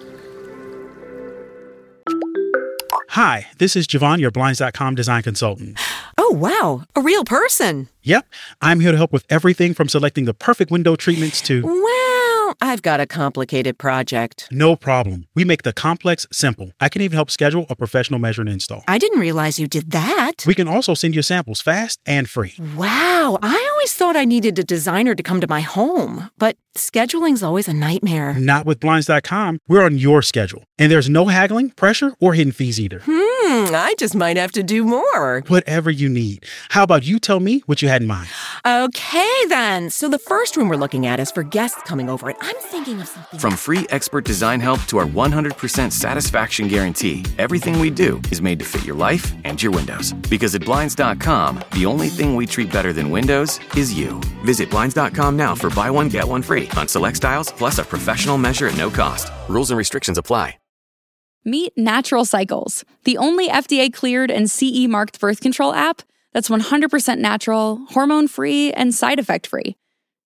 Hi, this is Javon, your Blinds.com design consultant. Oh, wow. A real person. Yep. I'm here to help with everything from selecting the perfect window treatments to... Well, I've got a complicated project. No problem. We make the complex simple. I can even help schedule a professional measure and install. I didn't realize you did that. We can also send you samples fast and free. Wow. I always thought I needed a designer to come to my home, but scheduling's always a nightmare. Not with Blinds.com. We're on your schedule. And there's no haggling, pressure, or hidden fees either. I just might have to do more. Whatever you need. How about you tell me what you had in mind? Okay, then. So the first room we're looking at is for guests coming over, and I'm thinking of something. From free expert design help to our 100% satisfaction guarantee, everything we do is made to fit your life and your windows. Because at Blinds.com, the only thing we treat better than windows is you. Visit Blinds.com now for buy one, get one free on select styles, plus a professional measure at no cost. Rules and restrictions apply. Meet Natural Cycles, the only FDA-cleared and CE-marked birth control app that's 100% natural, hormone-free, and side-effect-free.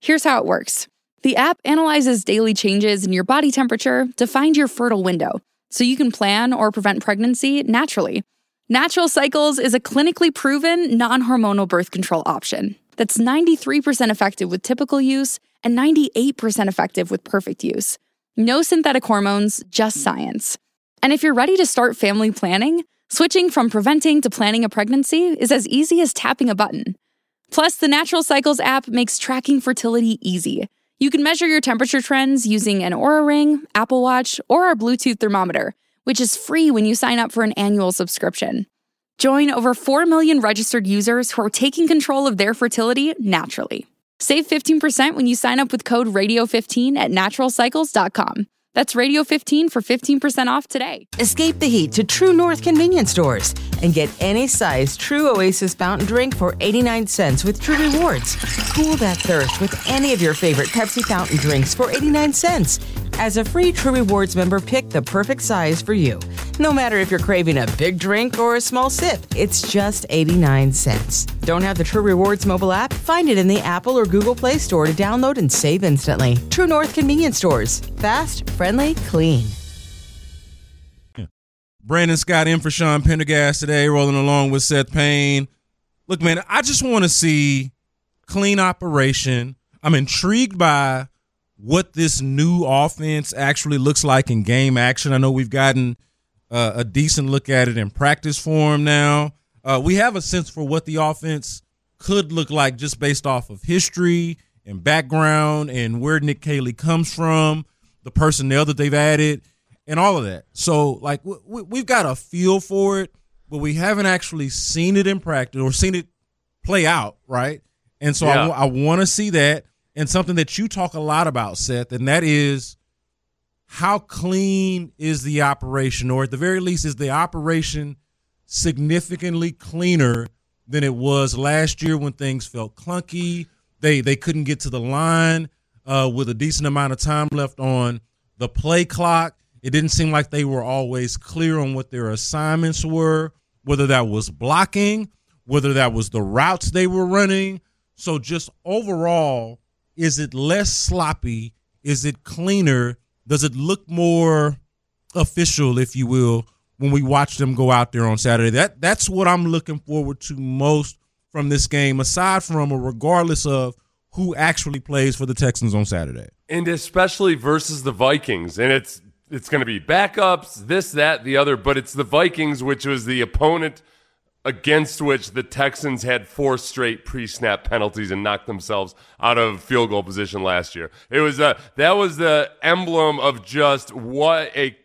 Here's how it works. The app analyzes daily changes in your body temperature to find your fertile window, so you can plan or prevent pregnancy naturally. Natural Cycles is a clinically proven, non-hormonal birth control option that's 93% effective with typical use and 98% effective with perfect use. No synthetic hormones, just science. And if you're ready to start family planning, switching from preventing to planning a pregnancy is as easy as tapping a button. Plus, the Natural Cycles app makes tracking fertility easy. You can measure your temperature trends using an Oura Ring, Apple Watch, or our Bluetooth thermometer, which is free when you sign up for an annual subscription. Join over 4 million registered users who are taking control of their fertility naturally. Save 15% when you sign up with code RADIO15 at naturalcycles.com. That's Radio15 for 15% off today. Escape the heat to True North convenience stores and get any size True Oasis fountain drink for 89 cents with True Rewards. Cool that thirst with any of your favorite Pepsi fountain drinks for 89 cents. As a free True Rewards member, pick the perfect size for you. No matter if you're craving a big drink or a small sip, it's just 89 cents. Don't have the True Rewards mobile app? Find it in the Apple or Google Play Store to download and save instantly. True North convenience stores. Fast, friendly, clean. Brandon Scott in for Sean Pendergast today, rolling along with Seth Payne. Look, man, I just want to see clean operation. I'm intrigued by what this new offense actually looks like in game action. I know we've gotten a decent look at it in practice form now. We have a sense for what the offense could look like just based off of history and background and where Nick Caley comes from, the personnel that they've added, and all of that. So, like, we've got a feel for it, but we haven't actually seen it in practice or seen it play out, right? And so I want to see that. And something that you talk a lot about, Seth, and that is how clean is the operation, or at the very least, is the operation significantly cleaner than it was last year when things felt clunky. They couldn't get to the line with a decent amount of time left on the play clock. It didn't seem like they were always clear on what their assignments were, whether that was blocking, whether that was the routes they were running. So just overall, is it less sloppy? Is it cleaner? Does it look more official, if you will, when we watch them go out there on Saturday? That's what I'm looking forward to most from this game, aside from or regardless of who actually plays for the Texans on Saturday. And especially versus the Vikings. And it's going to be backups, this, that, the other, but it's the Vikings, which was the opponent against which the Texans had 4 straight pre-snap penalties and knocked themselves out of field goal position last year. It was that was the emblem of just what a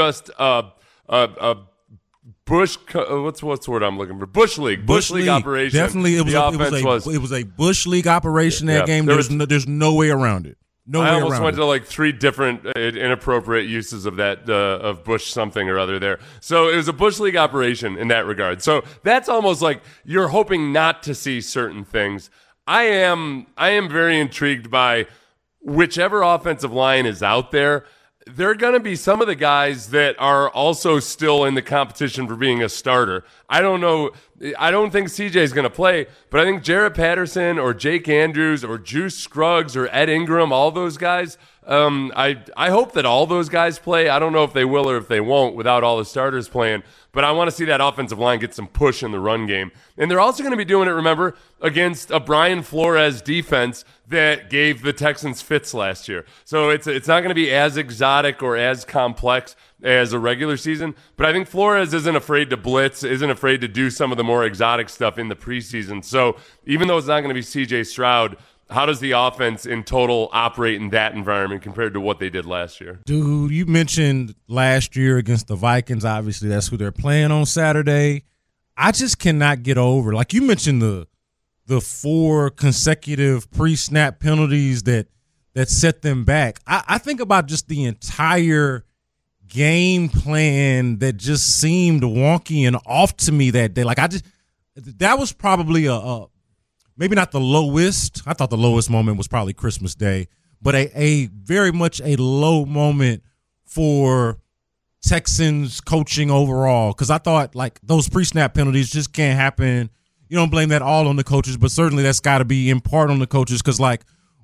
Bush. What's the word I'm looking for? Bush League operation. Definitely, it was a Bush League operation. That game. There's no way around it. I almost went to like 3 different inappropriate uses of that, of Bush something or other there. So it was a Bush League operation in that regard. So that's almost like you're hoping not to see certain things. I am very intrigued by whichever offensive line is out there. There are going to be some of the guys that are also still in the competition for being a starter. I don't know. I don't think CJ is going to play, but I think Jarrett Patterson or Jake Andrews or Juice Scruggs or Ed Ingram, all those guys, I hope that all those guys play. I don't know if they will or if they won't without all the starters playing, but I want to see that offensive line get some push in the run game. And they're also going to be doing it, remember, against a Brian Flores defense that gave the Texans fits last year. So it's not going to be as exotic or as complex as a regular season, but I think Flores isn't afraid to blitz, isn't afraid to do some of the more exotic stuff in the preseason. So even though it's not going to be C.J. Stroud, how does the offense in total operate in that environment compared to what they did last year? Dude, you mentioned last year against the Vikings. Obviously, that's who they're playing on Saturday. I just cannot get over, like you mentioned, the 4 consecutive pre-snap penalties that set them back. I think about just the entire game plan that just seemed wonky and off to me that day. Like that was probably maybe not the lowest. I thought the lowest moment was probably Christmas Day, but a very much a low moment for Texans coaching overall, because I thought like those pre-snap penalties just can't happen. You don't blame that all on the coaches, but certainly that's got to be in part on the coaches, because like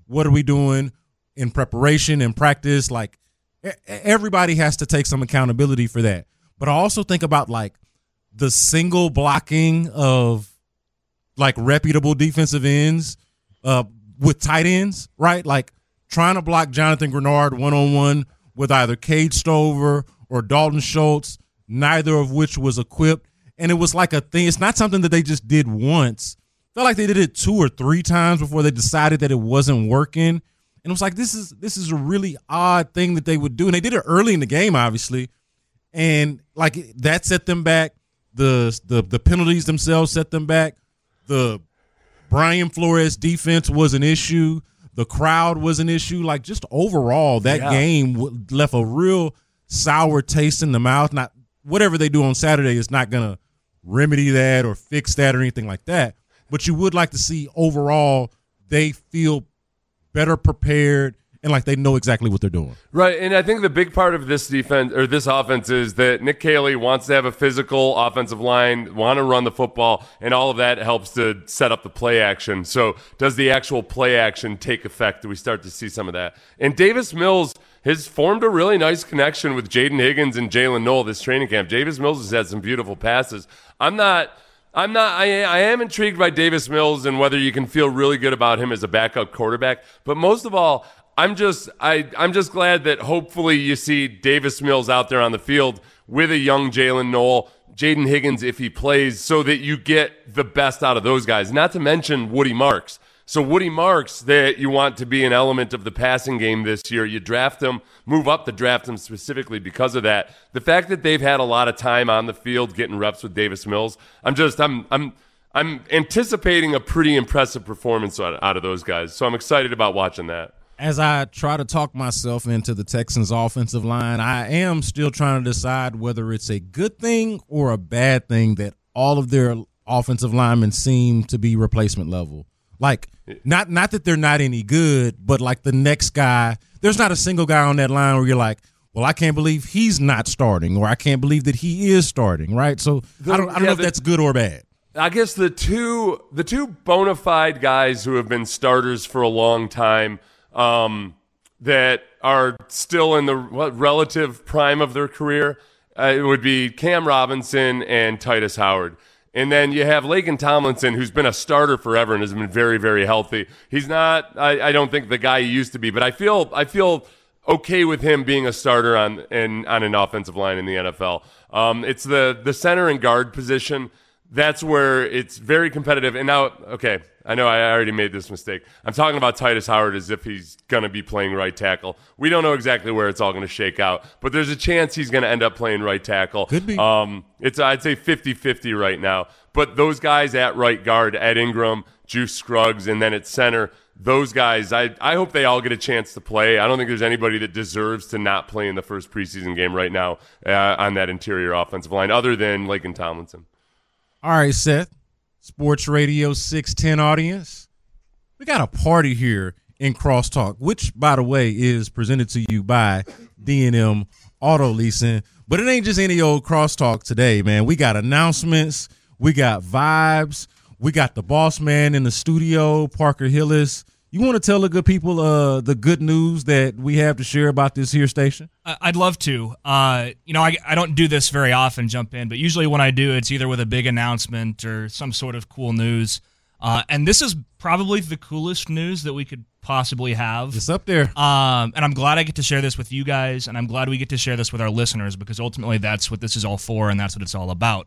what are we doing in preparation and practice? Like, everybody has to take some accountability for that. But I also think about, like, the single blocking of, like, reputable defensive ends with tight ends, right? Like, trying to block Jonathan Grenard one-on-one with either Cade Stover or Dalton Schultz, neither of which was equipped. And it was like a thing. It's not something that they just did once. Felt like they did it 2 or 3 times before they decided that it wasn't working. And it was like, this is a really odd thing that they would do. And they did it early in the game, obviously. And, like, that set them back. The penalties themselves set them back. The Brian Flores defense was an issue. The crowd was an issue. Like, just overall, that game left a real sour taste in the mouth. Not whatever they do on Saturday is not going to remedy that or fix that or anything like that. But you would like to see overall they feel better prepared and like they know exactly what they're doing. Right, and I think the big part of this defense or this offense is that Nick Caley wants to have a physical offensive line, want to run the football, and all of that helps to set up the play action. So does the actual play action take effect? Do we start to see some of that? And Davis Mills has formed a really nice connection with Jaden Higgins and Jalen Noel this training camp. Davis Mills has had some beautiful passes. I am intrigued by Davis Mills and whether you can feel really good about him as a backup quarterback. But most of all, I'm just glad that hopefully you see Davis Mills out there on the field with a young Jalen Noel, Jaden Higgins if he plays, so that you get the best out of those guys. Not to mention Woody Marks. So Woody Marks, that you want to be an element of the passing game this year. You draft him, move up to draft him specifically because of that. The fact that they've had a lot of time on the field getting reps with Davis Mills, I'm anticipating a pretty impressive performance out of those guys. So I'm excited about watching that. As I try to talk myself into the Texans' offensive line, I am still trying to decide whether it's a good thing or a bad thing that all of their offensive linemen seem to be replacement level. Like, not that they're not any good, but like the next guy, there's not a single guy on that line where you're like, well, I can't believe he's not starting, or I can't believe that he is starting, right? So I don't know if that's good or bad. I guess the two bona fide guys who have been starters for a long time, that are still in the relative prime of their career, it would be Cam Robinson and Titus Howard. And then you have Laken Tomlinson, who's been a starter forever and has been very, very healthy. He's not, I don't think, the guy he used to be, but I feel okay with him being a starter on an offensive line in the NFL. It's the center and guard position. That's where it's very competitive. And now, okay, I know I already made this mistake. I'm talking about Titus Howard as if he's going to be playing right tackle. We don't know exactly where it's all going to shake out, but there's a chance he's going to end up playing right tackle. Could be. I'd say 50-50 right now. But those guys at right guard, Ed Ingram, Juice Scruggs, and then at center, those guys, I hope they all get a chance to play. I don't think there's anybody that deserves to not play in the first preseason game right now on that interior offensive line other than Laken Tomlinson. All right, Seth, Sports Radio 610 audience. We got a party here in Crosstalk, which, by the way, is presented to you by D&M Auto Leasing. But it ain't just any old Crosstalk today, man. We got announcements. We got vibes. We got the boss man in the studio, Parker Hillis. You want to tell the good people the good news that we have to share about this here station? I'd love to. I don't do this very often, jump in, but usually when I do, it's either with a big announcement or some sort of cool news. And this is probably the coolest news that we could possibly have. It's up there. And I'm glad I get to share this with you guys, and I'm glad we get to share this with our listeners, because ultimately that's what this is all for, and that's what it's all about.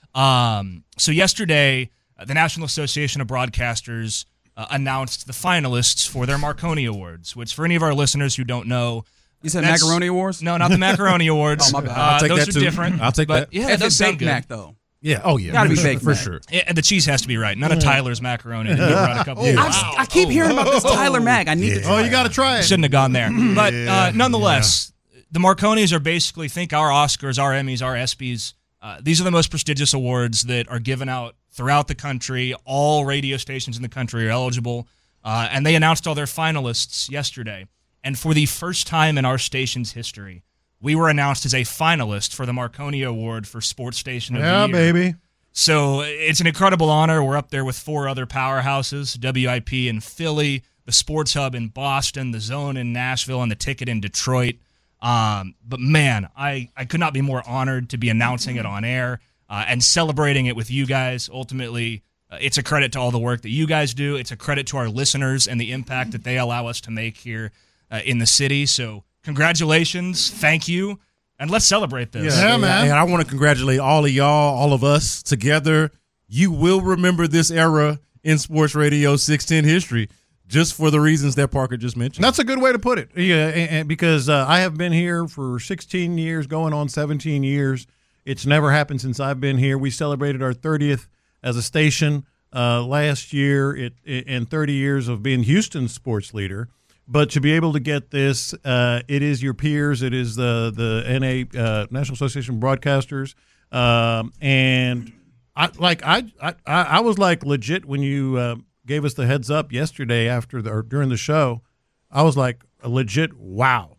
So yesterday, the National Association of Broadcasters announced the finalists for their Marconi Awards, which for any of our listeners who don't know, you said Macaroni Awards? No, not the Macaroni Awards. Oh, my bad. I'll take those that are too. different. I'll take that. Yeah, if that it's sound baked good. Mac, though. Yeah. Oh, yeah. Gotta be baked for Mac. sure. Yeah, and the cheese has to be right. None of Tyler's macaroni that you brought a couple of I keep hearing about this Tyler Mac. I need to try you got to try it. Shouldn't have gone there. But nonetheless, the Marconis are basically, think our Oscars, our Emmys, our ESPYs. These are the most prestigious awards that are given out throughout the country. All radio stations in the country are eligible. And they announced all their finalists yesterday. And for the first time in our station's history, we were announced as a finalist for the Marconi Award for Sports Station of the Year. Yeah, baby. So it's an incredible honor. We're up there with 4 other powerhouses, WIP in Philly, the Sports Hub in Boston, the Zone in Nashville, and the Ticket in Detroit. But man, I could not be more honored to be announcing it on air and celebrating it with you guys. Ultimately, it's a credit to all the work that you guys do. It's a credit to our listeners and the impact that they allow us to make here in the city. So congratulations. Thank you. And let's celebrate this. Yeah, man. And I want to congratulate all of y'all, all of us together. You will remember this era in sports radio 610 history just for the reasons that Parker just mentioned. That's a good way to put it. Yeah, and because I have been here for 16 years, going on 17 years. It's never happened since I've been here. We celebrated our 30th as a station last year in 30 years of being Houston's sports leader. But to be able to get this, it is your peers. It is the NA National Association of Broadcasters, and I was like legit when you gave us the heads up yesterday or during the show. I was like a legit wow,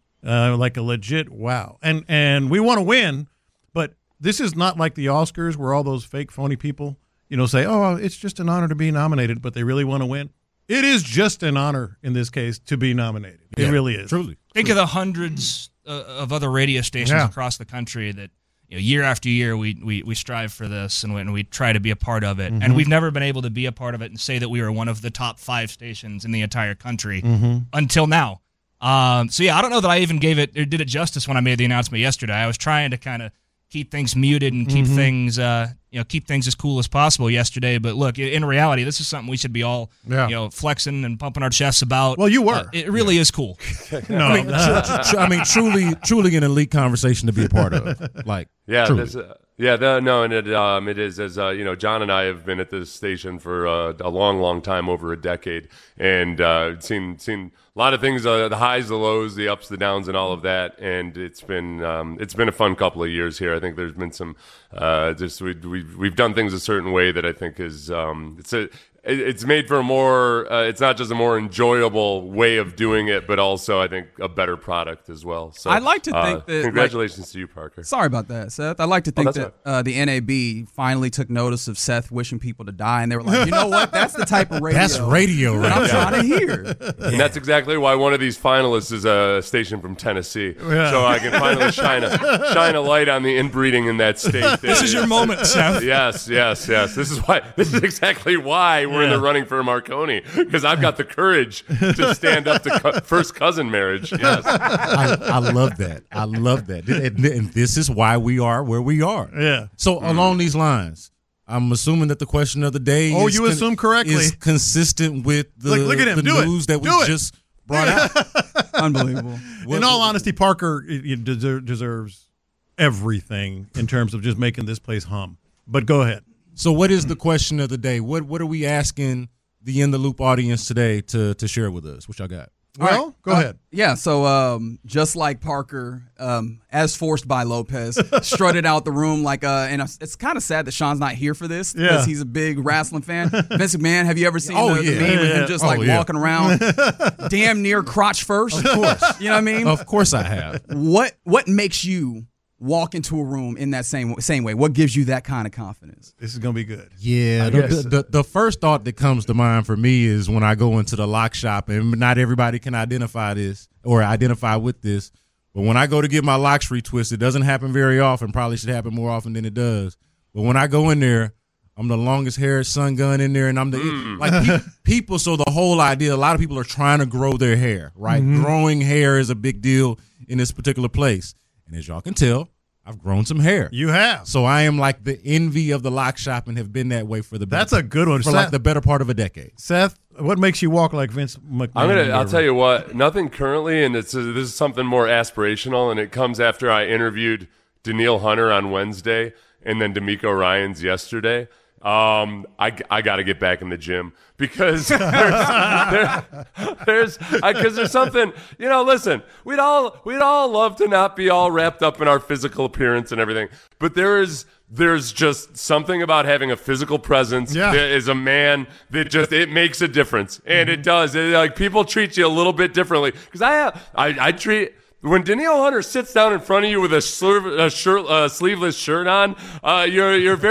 and we want to win, but this is not like the Oscars where all those fake phony people say, oh, it's just an honor to be nominated, but they really want to win. It is just an honor in this case to be nominated. It really is. Truly. Think of the hundreds of other radio stations across the country that year after year we strive for this and we try to be a part of it. Mm-hmm. And we've never been able to be a part of it and say that we were one of the top 5 stations in the entire country until now. So I don't know that I even gave it or did it justice when I made the announcement yesterday. I was trying to kind of keep things muted and keep things keep things as cool as possible yesterday. But look, in reality, this is something we should be all flexing and pumping our chests about. Well, you were. It really is cool. No, I mean, truly an elite conversation to be a part of. Like, truly. It is, as John and I have been at this station for a long, long time, over a decade, and seen a lot of things, the highs, the lows, the ups, the downs, and all of that. And it's been a fun couple of years here. I think there's been some we've done things a certain way that I think is it's made for a more it's not just a more enjoyable way of doing it, but also I think a better product as well. So I'd like to think that congratulations to you, Parker. Sorry about that, Seth. I'd like to think that the NAB finally took notice of Seth wishing people to die, and they were like, you know what? That's the type of radio. That's radio, right? I'm trying to hear. And that's exactly why one of these finalists is a station from Tennessee, so I can finally shine a light on the inbreeding in that state. This is your moment, Seth. Yes. This is exactly why we're in the running for Marconi, because I've got the courage to stand up to first cousin marriage. Yes, I love that. And this is why we are where we are. Yeah. So along these lines, I'm assuming that the question of the day you assume correctly is consistent with the news that we just brought out. Unbelievable. In all honesty, Parker deserves everything in terms of just making this place hum. But go ahead. So what is the question of the day? What are we asking the In the Loop audience today to share with us? What y'all got? Well, go ahead. Yeah, so just like Parker, as forced by Lopez, strutted out the room like and it's kind of sad that Sean's not here for this because he's a big wrestling fan. Vince McMahon, have you ever seen the meme of him just walking around damn near crotch first? Of course. You know what I mean? Of course I have. What makes you walk into a room in that same way? What gives you that kind of confidence? This is going to be good. Yeah. The first thought that comes to mind for me is when I go into the lock shop, and not everybody can identify this or identify with this, but when I go to get my locks retwisted, it doesn't happen very often, probably should happen more often than it does. But when I go in there, I'm the longest haired son gun in there, and I'm the people. So the whole idea, a lot of people are trying to grow their hair, right? Mm-hmm. Growing hair is a big deal in this particular place. And as y'all can tell, I've grown some hair. You have. So I am like the envy of the lock shop and have been that way for That's a good one. For Seth, like the better part of a decade. Seth, what makes you walk like Vince McMahon? I'll tell you what, nothing currently, and this is something more aspirational, and it comes after I interviewed Danielle Hunter on Wednesday and then D'Amico Ryans yesterday. I got to get back in the gym because there's something, listen, we'd all love to not be all wrapped up in our physical appearance and everything, but there's just something about having a physical presence as a man that it makes a difference. And it does. People treat you a little bit differently because I treat. When Danielle Hunter sits down in front of you with a sleeveless shirt on, you're very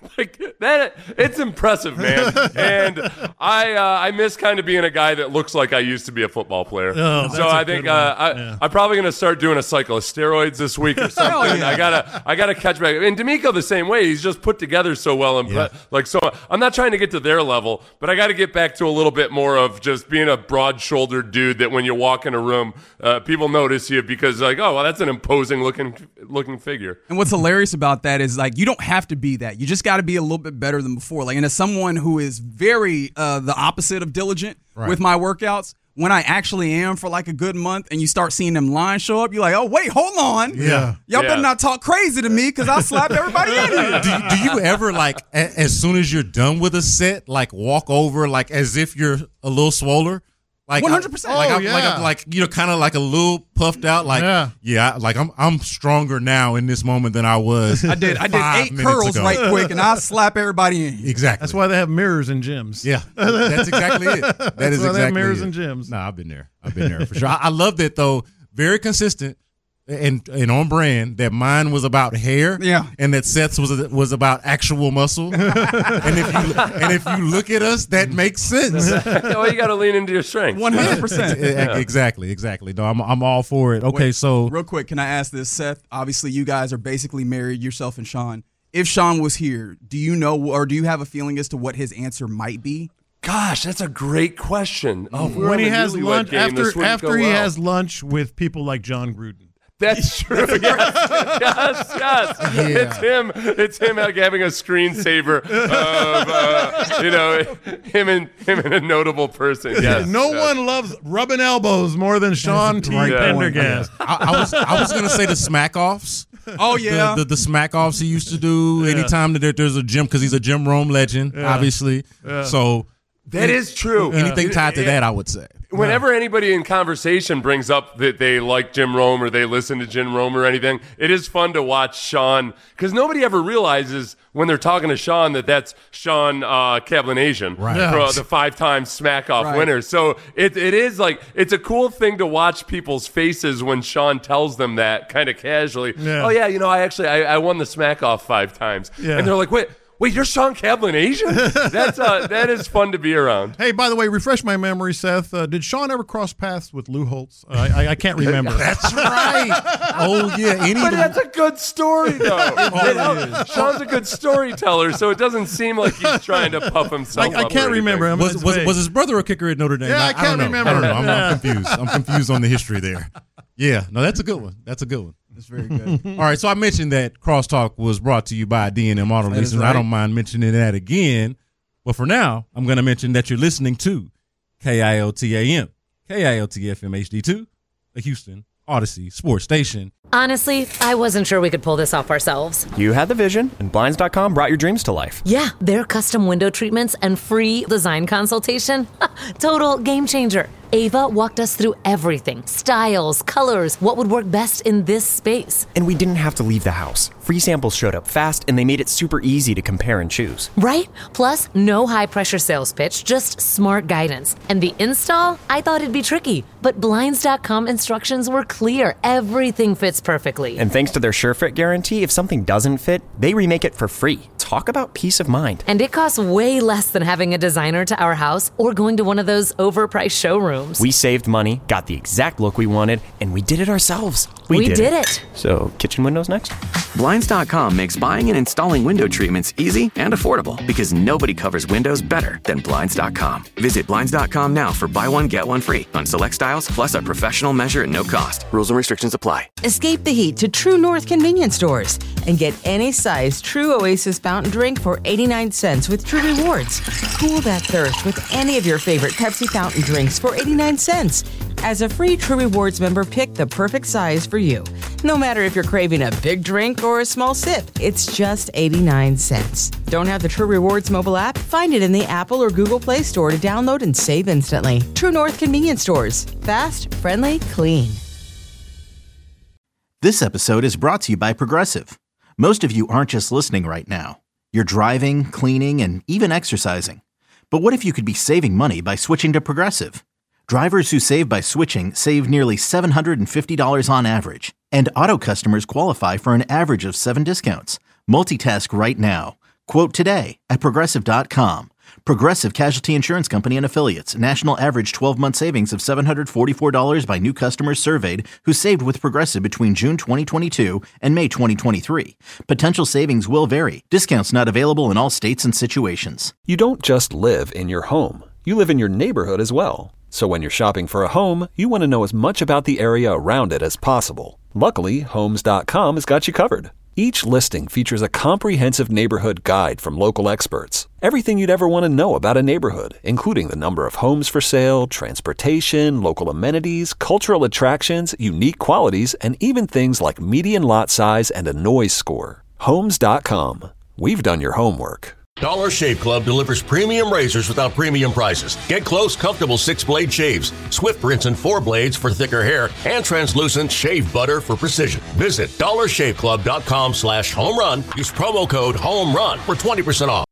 Like that, it's impressive, man. And I miss kind of being a guy that looks like I used to be a football player. Oh, so I think I'm probably going to start doing a cycle of steroids this week or something. Yeah. I gotta catch back. And D'Amico the same way. He's just put together so well. And so I'm not trying to get to their level, but I got to get back to a little bit more of just being a broad-shouldered dude that when you walk in a room, people notice you because like, oh, well, that's an imposing looking figure. And what's hilarious about that is like you don't have to be that. You just got to be a little bit better than before. Like, and as someone who is very the opposite of diligent with my workouts, when I actually am for like a good month and you start seeing them lines show up, you're like, oh, wait, hold on. Yeah. Y'all better not talk crazy to me because I'll slap everybody in here. Do you ever, like, as soon as you're done with a set, like, walk over, like, as if you're a little swoller? Like 100%. Like you know, kind of like a little puffed out. Like, like I'm stronger now in this moment than I was. I did 8 curls ago. right quick, and I'll slap everybody in. Exactly. That's why they have mirrors in gyms. Yeah, that's exactly it. That is why exactly they have mirrors it. in gyms. No, I've been there for sure. I love that though. Very consistent. And on brand that mine was about hair, and that Seth's was about actual muscle. and if you look at us, that makes sense. Well, you got to lean into your strength. 100%. Exactly. No, I'm all for it. Okay, so real quick, can I ask this, Seth? Obviously, you guys are basically married, yourself and Sean. If Sean was here, do you know, or do you have a feeling as to what his answer might be? Gosh, that's a great question. When he has lunch after he has lunch with people like John Gruden. That's true. Yes. Yeah. It's him like having a screensaver of him and a notable person. Yes. No one loves rubbing elbows more than Sean T. Pendergast. I was gonna say the smack offs. Oh yeah, the smack offs he used to do anytime that there's a gym, because he's a Jim Rome legend, obviously. Yeah. So that is true. Anything tied to that, I would say. Whenever anybody in conversation brings up that they like Jim Rome or they listen to Jim Rome or anything, it is fun to watch Sean, because nobody ever realizes when they're talking to Sean that that's Sean Kablanasian, the 5-time smack-off winner. So it is like, it's a cool thing to watch people's faces when Sean tells them that kind of casually. Yeah. Oh, yeah, I won the smack-off 5 times. Yeah. And they're like, Wait, you're Sean Kablanasian? That is fun to be around. Hey, by the way, refresh my memory, Seth. Did Sean ever cross paths with Lou Holtz? I can't remember. That's right. Oh yeah, but that's a good story though. Sean's a good storyteller, so it doesn't seem like he's trying to puff himself up. I can't remember. Was his brother a kicker at Notre Dame? Yeah, I can't remember. I don't know. I'm confused. I'm confused on the history there. Yeah, no, that's a good one. That's very good. All right, so I mentioned that Crosstalk was brought to you by D&M Auto Leasing. Right. I don't mind mentioning that again. But for now, I'm going to mention that you're listening to KIOT-AM, KIOT-FM HD2, a Houston Odyssey sports station. Honestly, I wasn't sure we could pull this off ourselves. You had the vision, and Blinds.com brought your dreams to life. Yeah, their custom window treatments and free design consultation. Total game changer. Ava walked us through everything. Styles, colors, what would work best in this space. And we didn't have to leave the house. Free samples showed up fast, and they made it super easy to compare and choose. Right? Plus, no high-pressure sales pitch, just smart guidance. And the install? I thought it'd be tricky. But Blinds.com instructions were clear. Everything fits perfectly. And thanks to their SureFit guarantee, if something doesn't fit, they remake it for free. Talk about peace of mind. And it costs way less than having a designer to our house or going to one of those overpriced showrooms. We saved money, got the exact look we wanted, and we did it ourselves. We did it. So, kitchen windows next? Blinds.com makes buying and installing window treatments easy and affordable because nobody covers windows better than Blinds.com. Visit Blinds.com now for buy one, get one free on select styles, plus a professional measure at no cost. Rules and restrictions apply. Escape the heat to True North convenience stores and get any size True Oasis fountain drink for 89 cents with True Rewards. Cool that thirst with any of your favorite Pepsi fountain drinks for 89 cents. As a free True Rewards member, pick the perfect size for you. No matter if you're craving a big drink or a small sip, it's just 89 cents. Don't have the True Rewards mobile app? Find it in the Apple or Google Play Store to download and save instantly. True North convenience stores. Fast, friendly, clean. This episode is brought to you by Progressive. Most of you aren't just listening right now. You're driving, cleaning, and even exercising. But what if you could be saving money by switching to Progressive? Drivers who save by switching save nearly $750 on average. And auto customers qualify for an average of 7 discounts. Multitask right now. Quote today at Progressive.com. Progressive Casualty Insurance Company and Affiliates. National average 12-month savings of $744 by new customers surveyed who saved with Progressive between June 2022 and May 2023. Potential savings will vary. Discounts not available in all states and situations. You don't just live in your home. You live in your neighborhood as well. So when you're shopping for a home, you want to know as much about the area around it as possible. Luckily, Homes.com has got you covered. Each listing features a comprehensive neighborhood guide from local experts. Everything you'd ever want to know about a neighborhood, including the number of homes for sale, transportation, local amenities, cultural attractions, unique qualities, and even things like median lot size and a noise score. Homes.com. We've done your homework. Dollar Shave Club delivers premium razors without premium prices. Get close, comfortable 6-blade shaves, swift rinse and 4 blades for thicker hair, and translucent shave butter for precision. Visit dollarshaveclub.com/homerun. Use promo code HOMERUN for 20% off.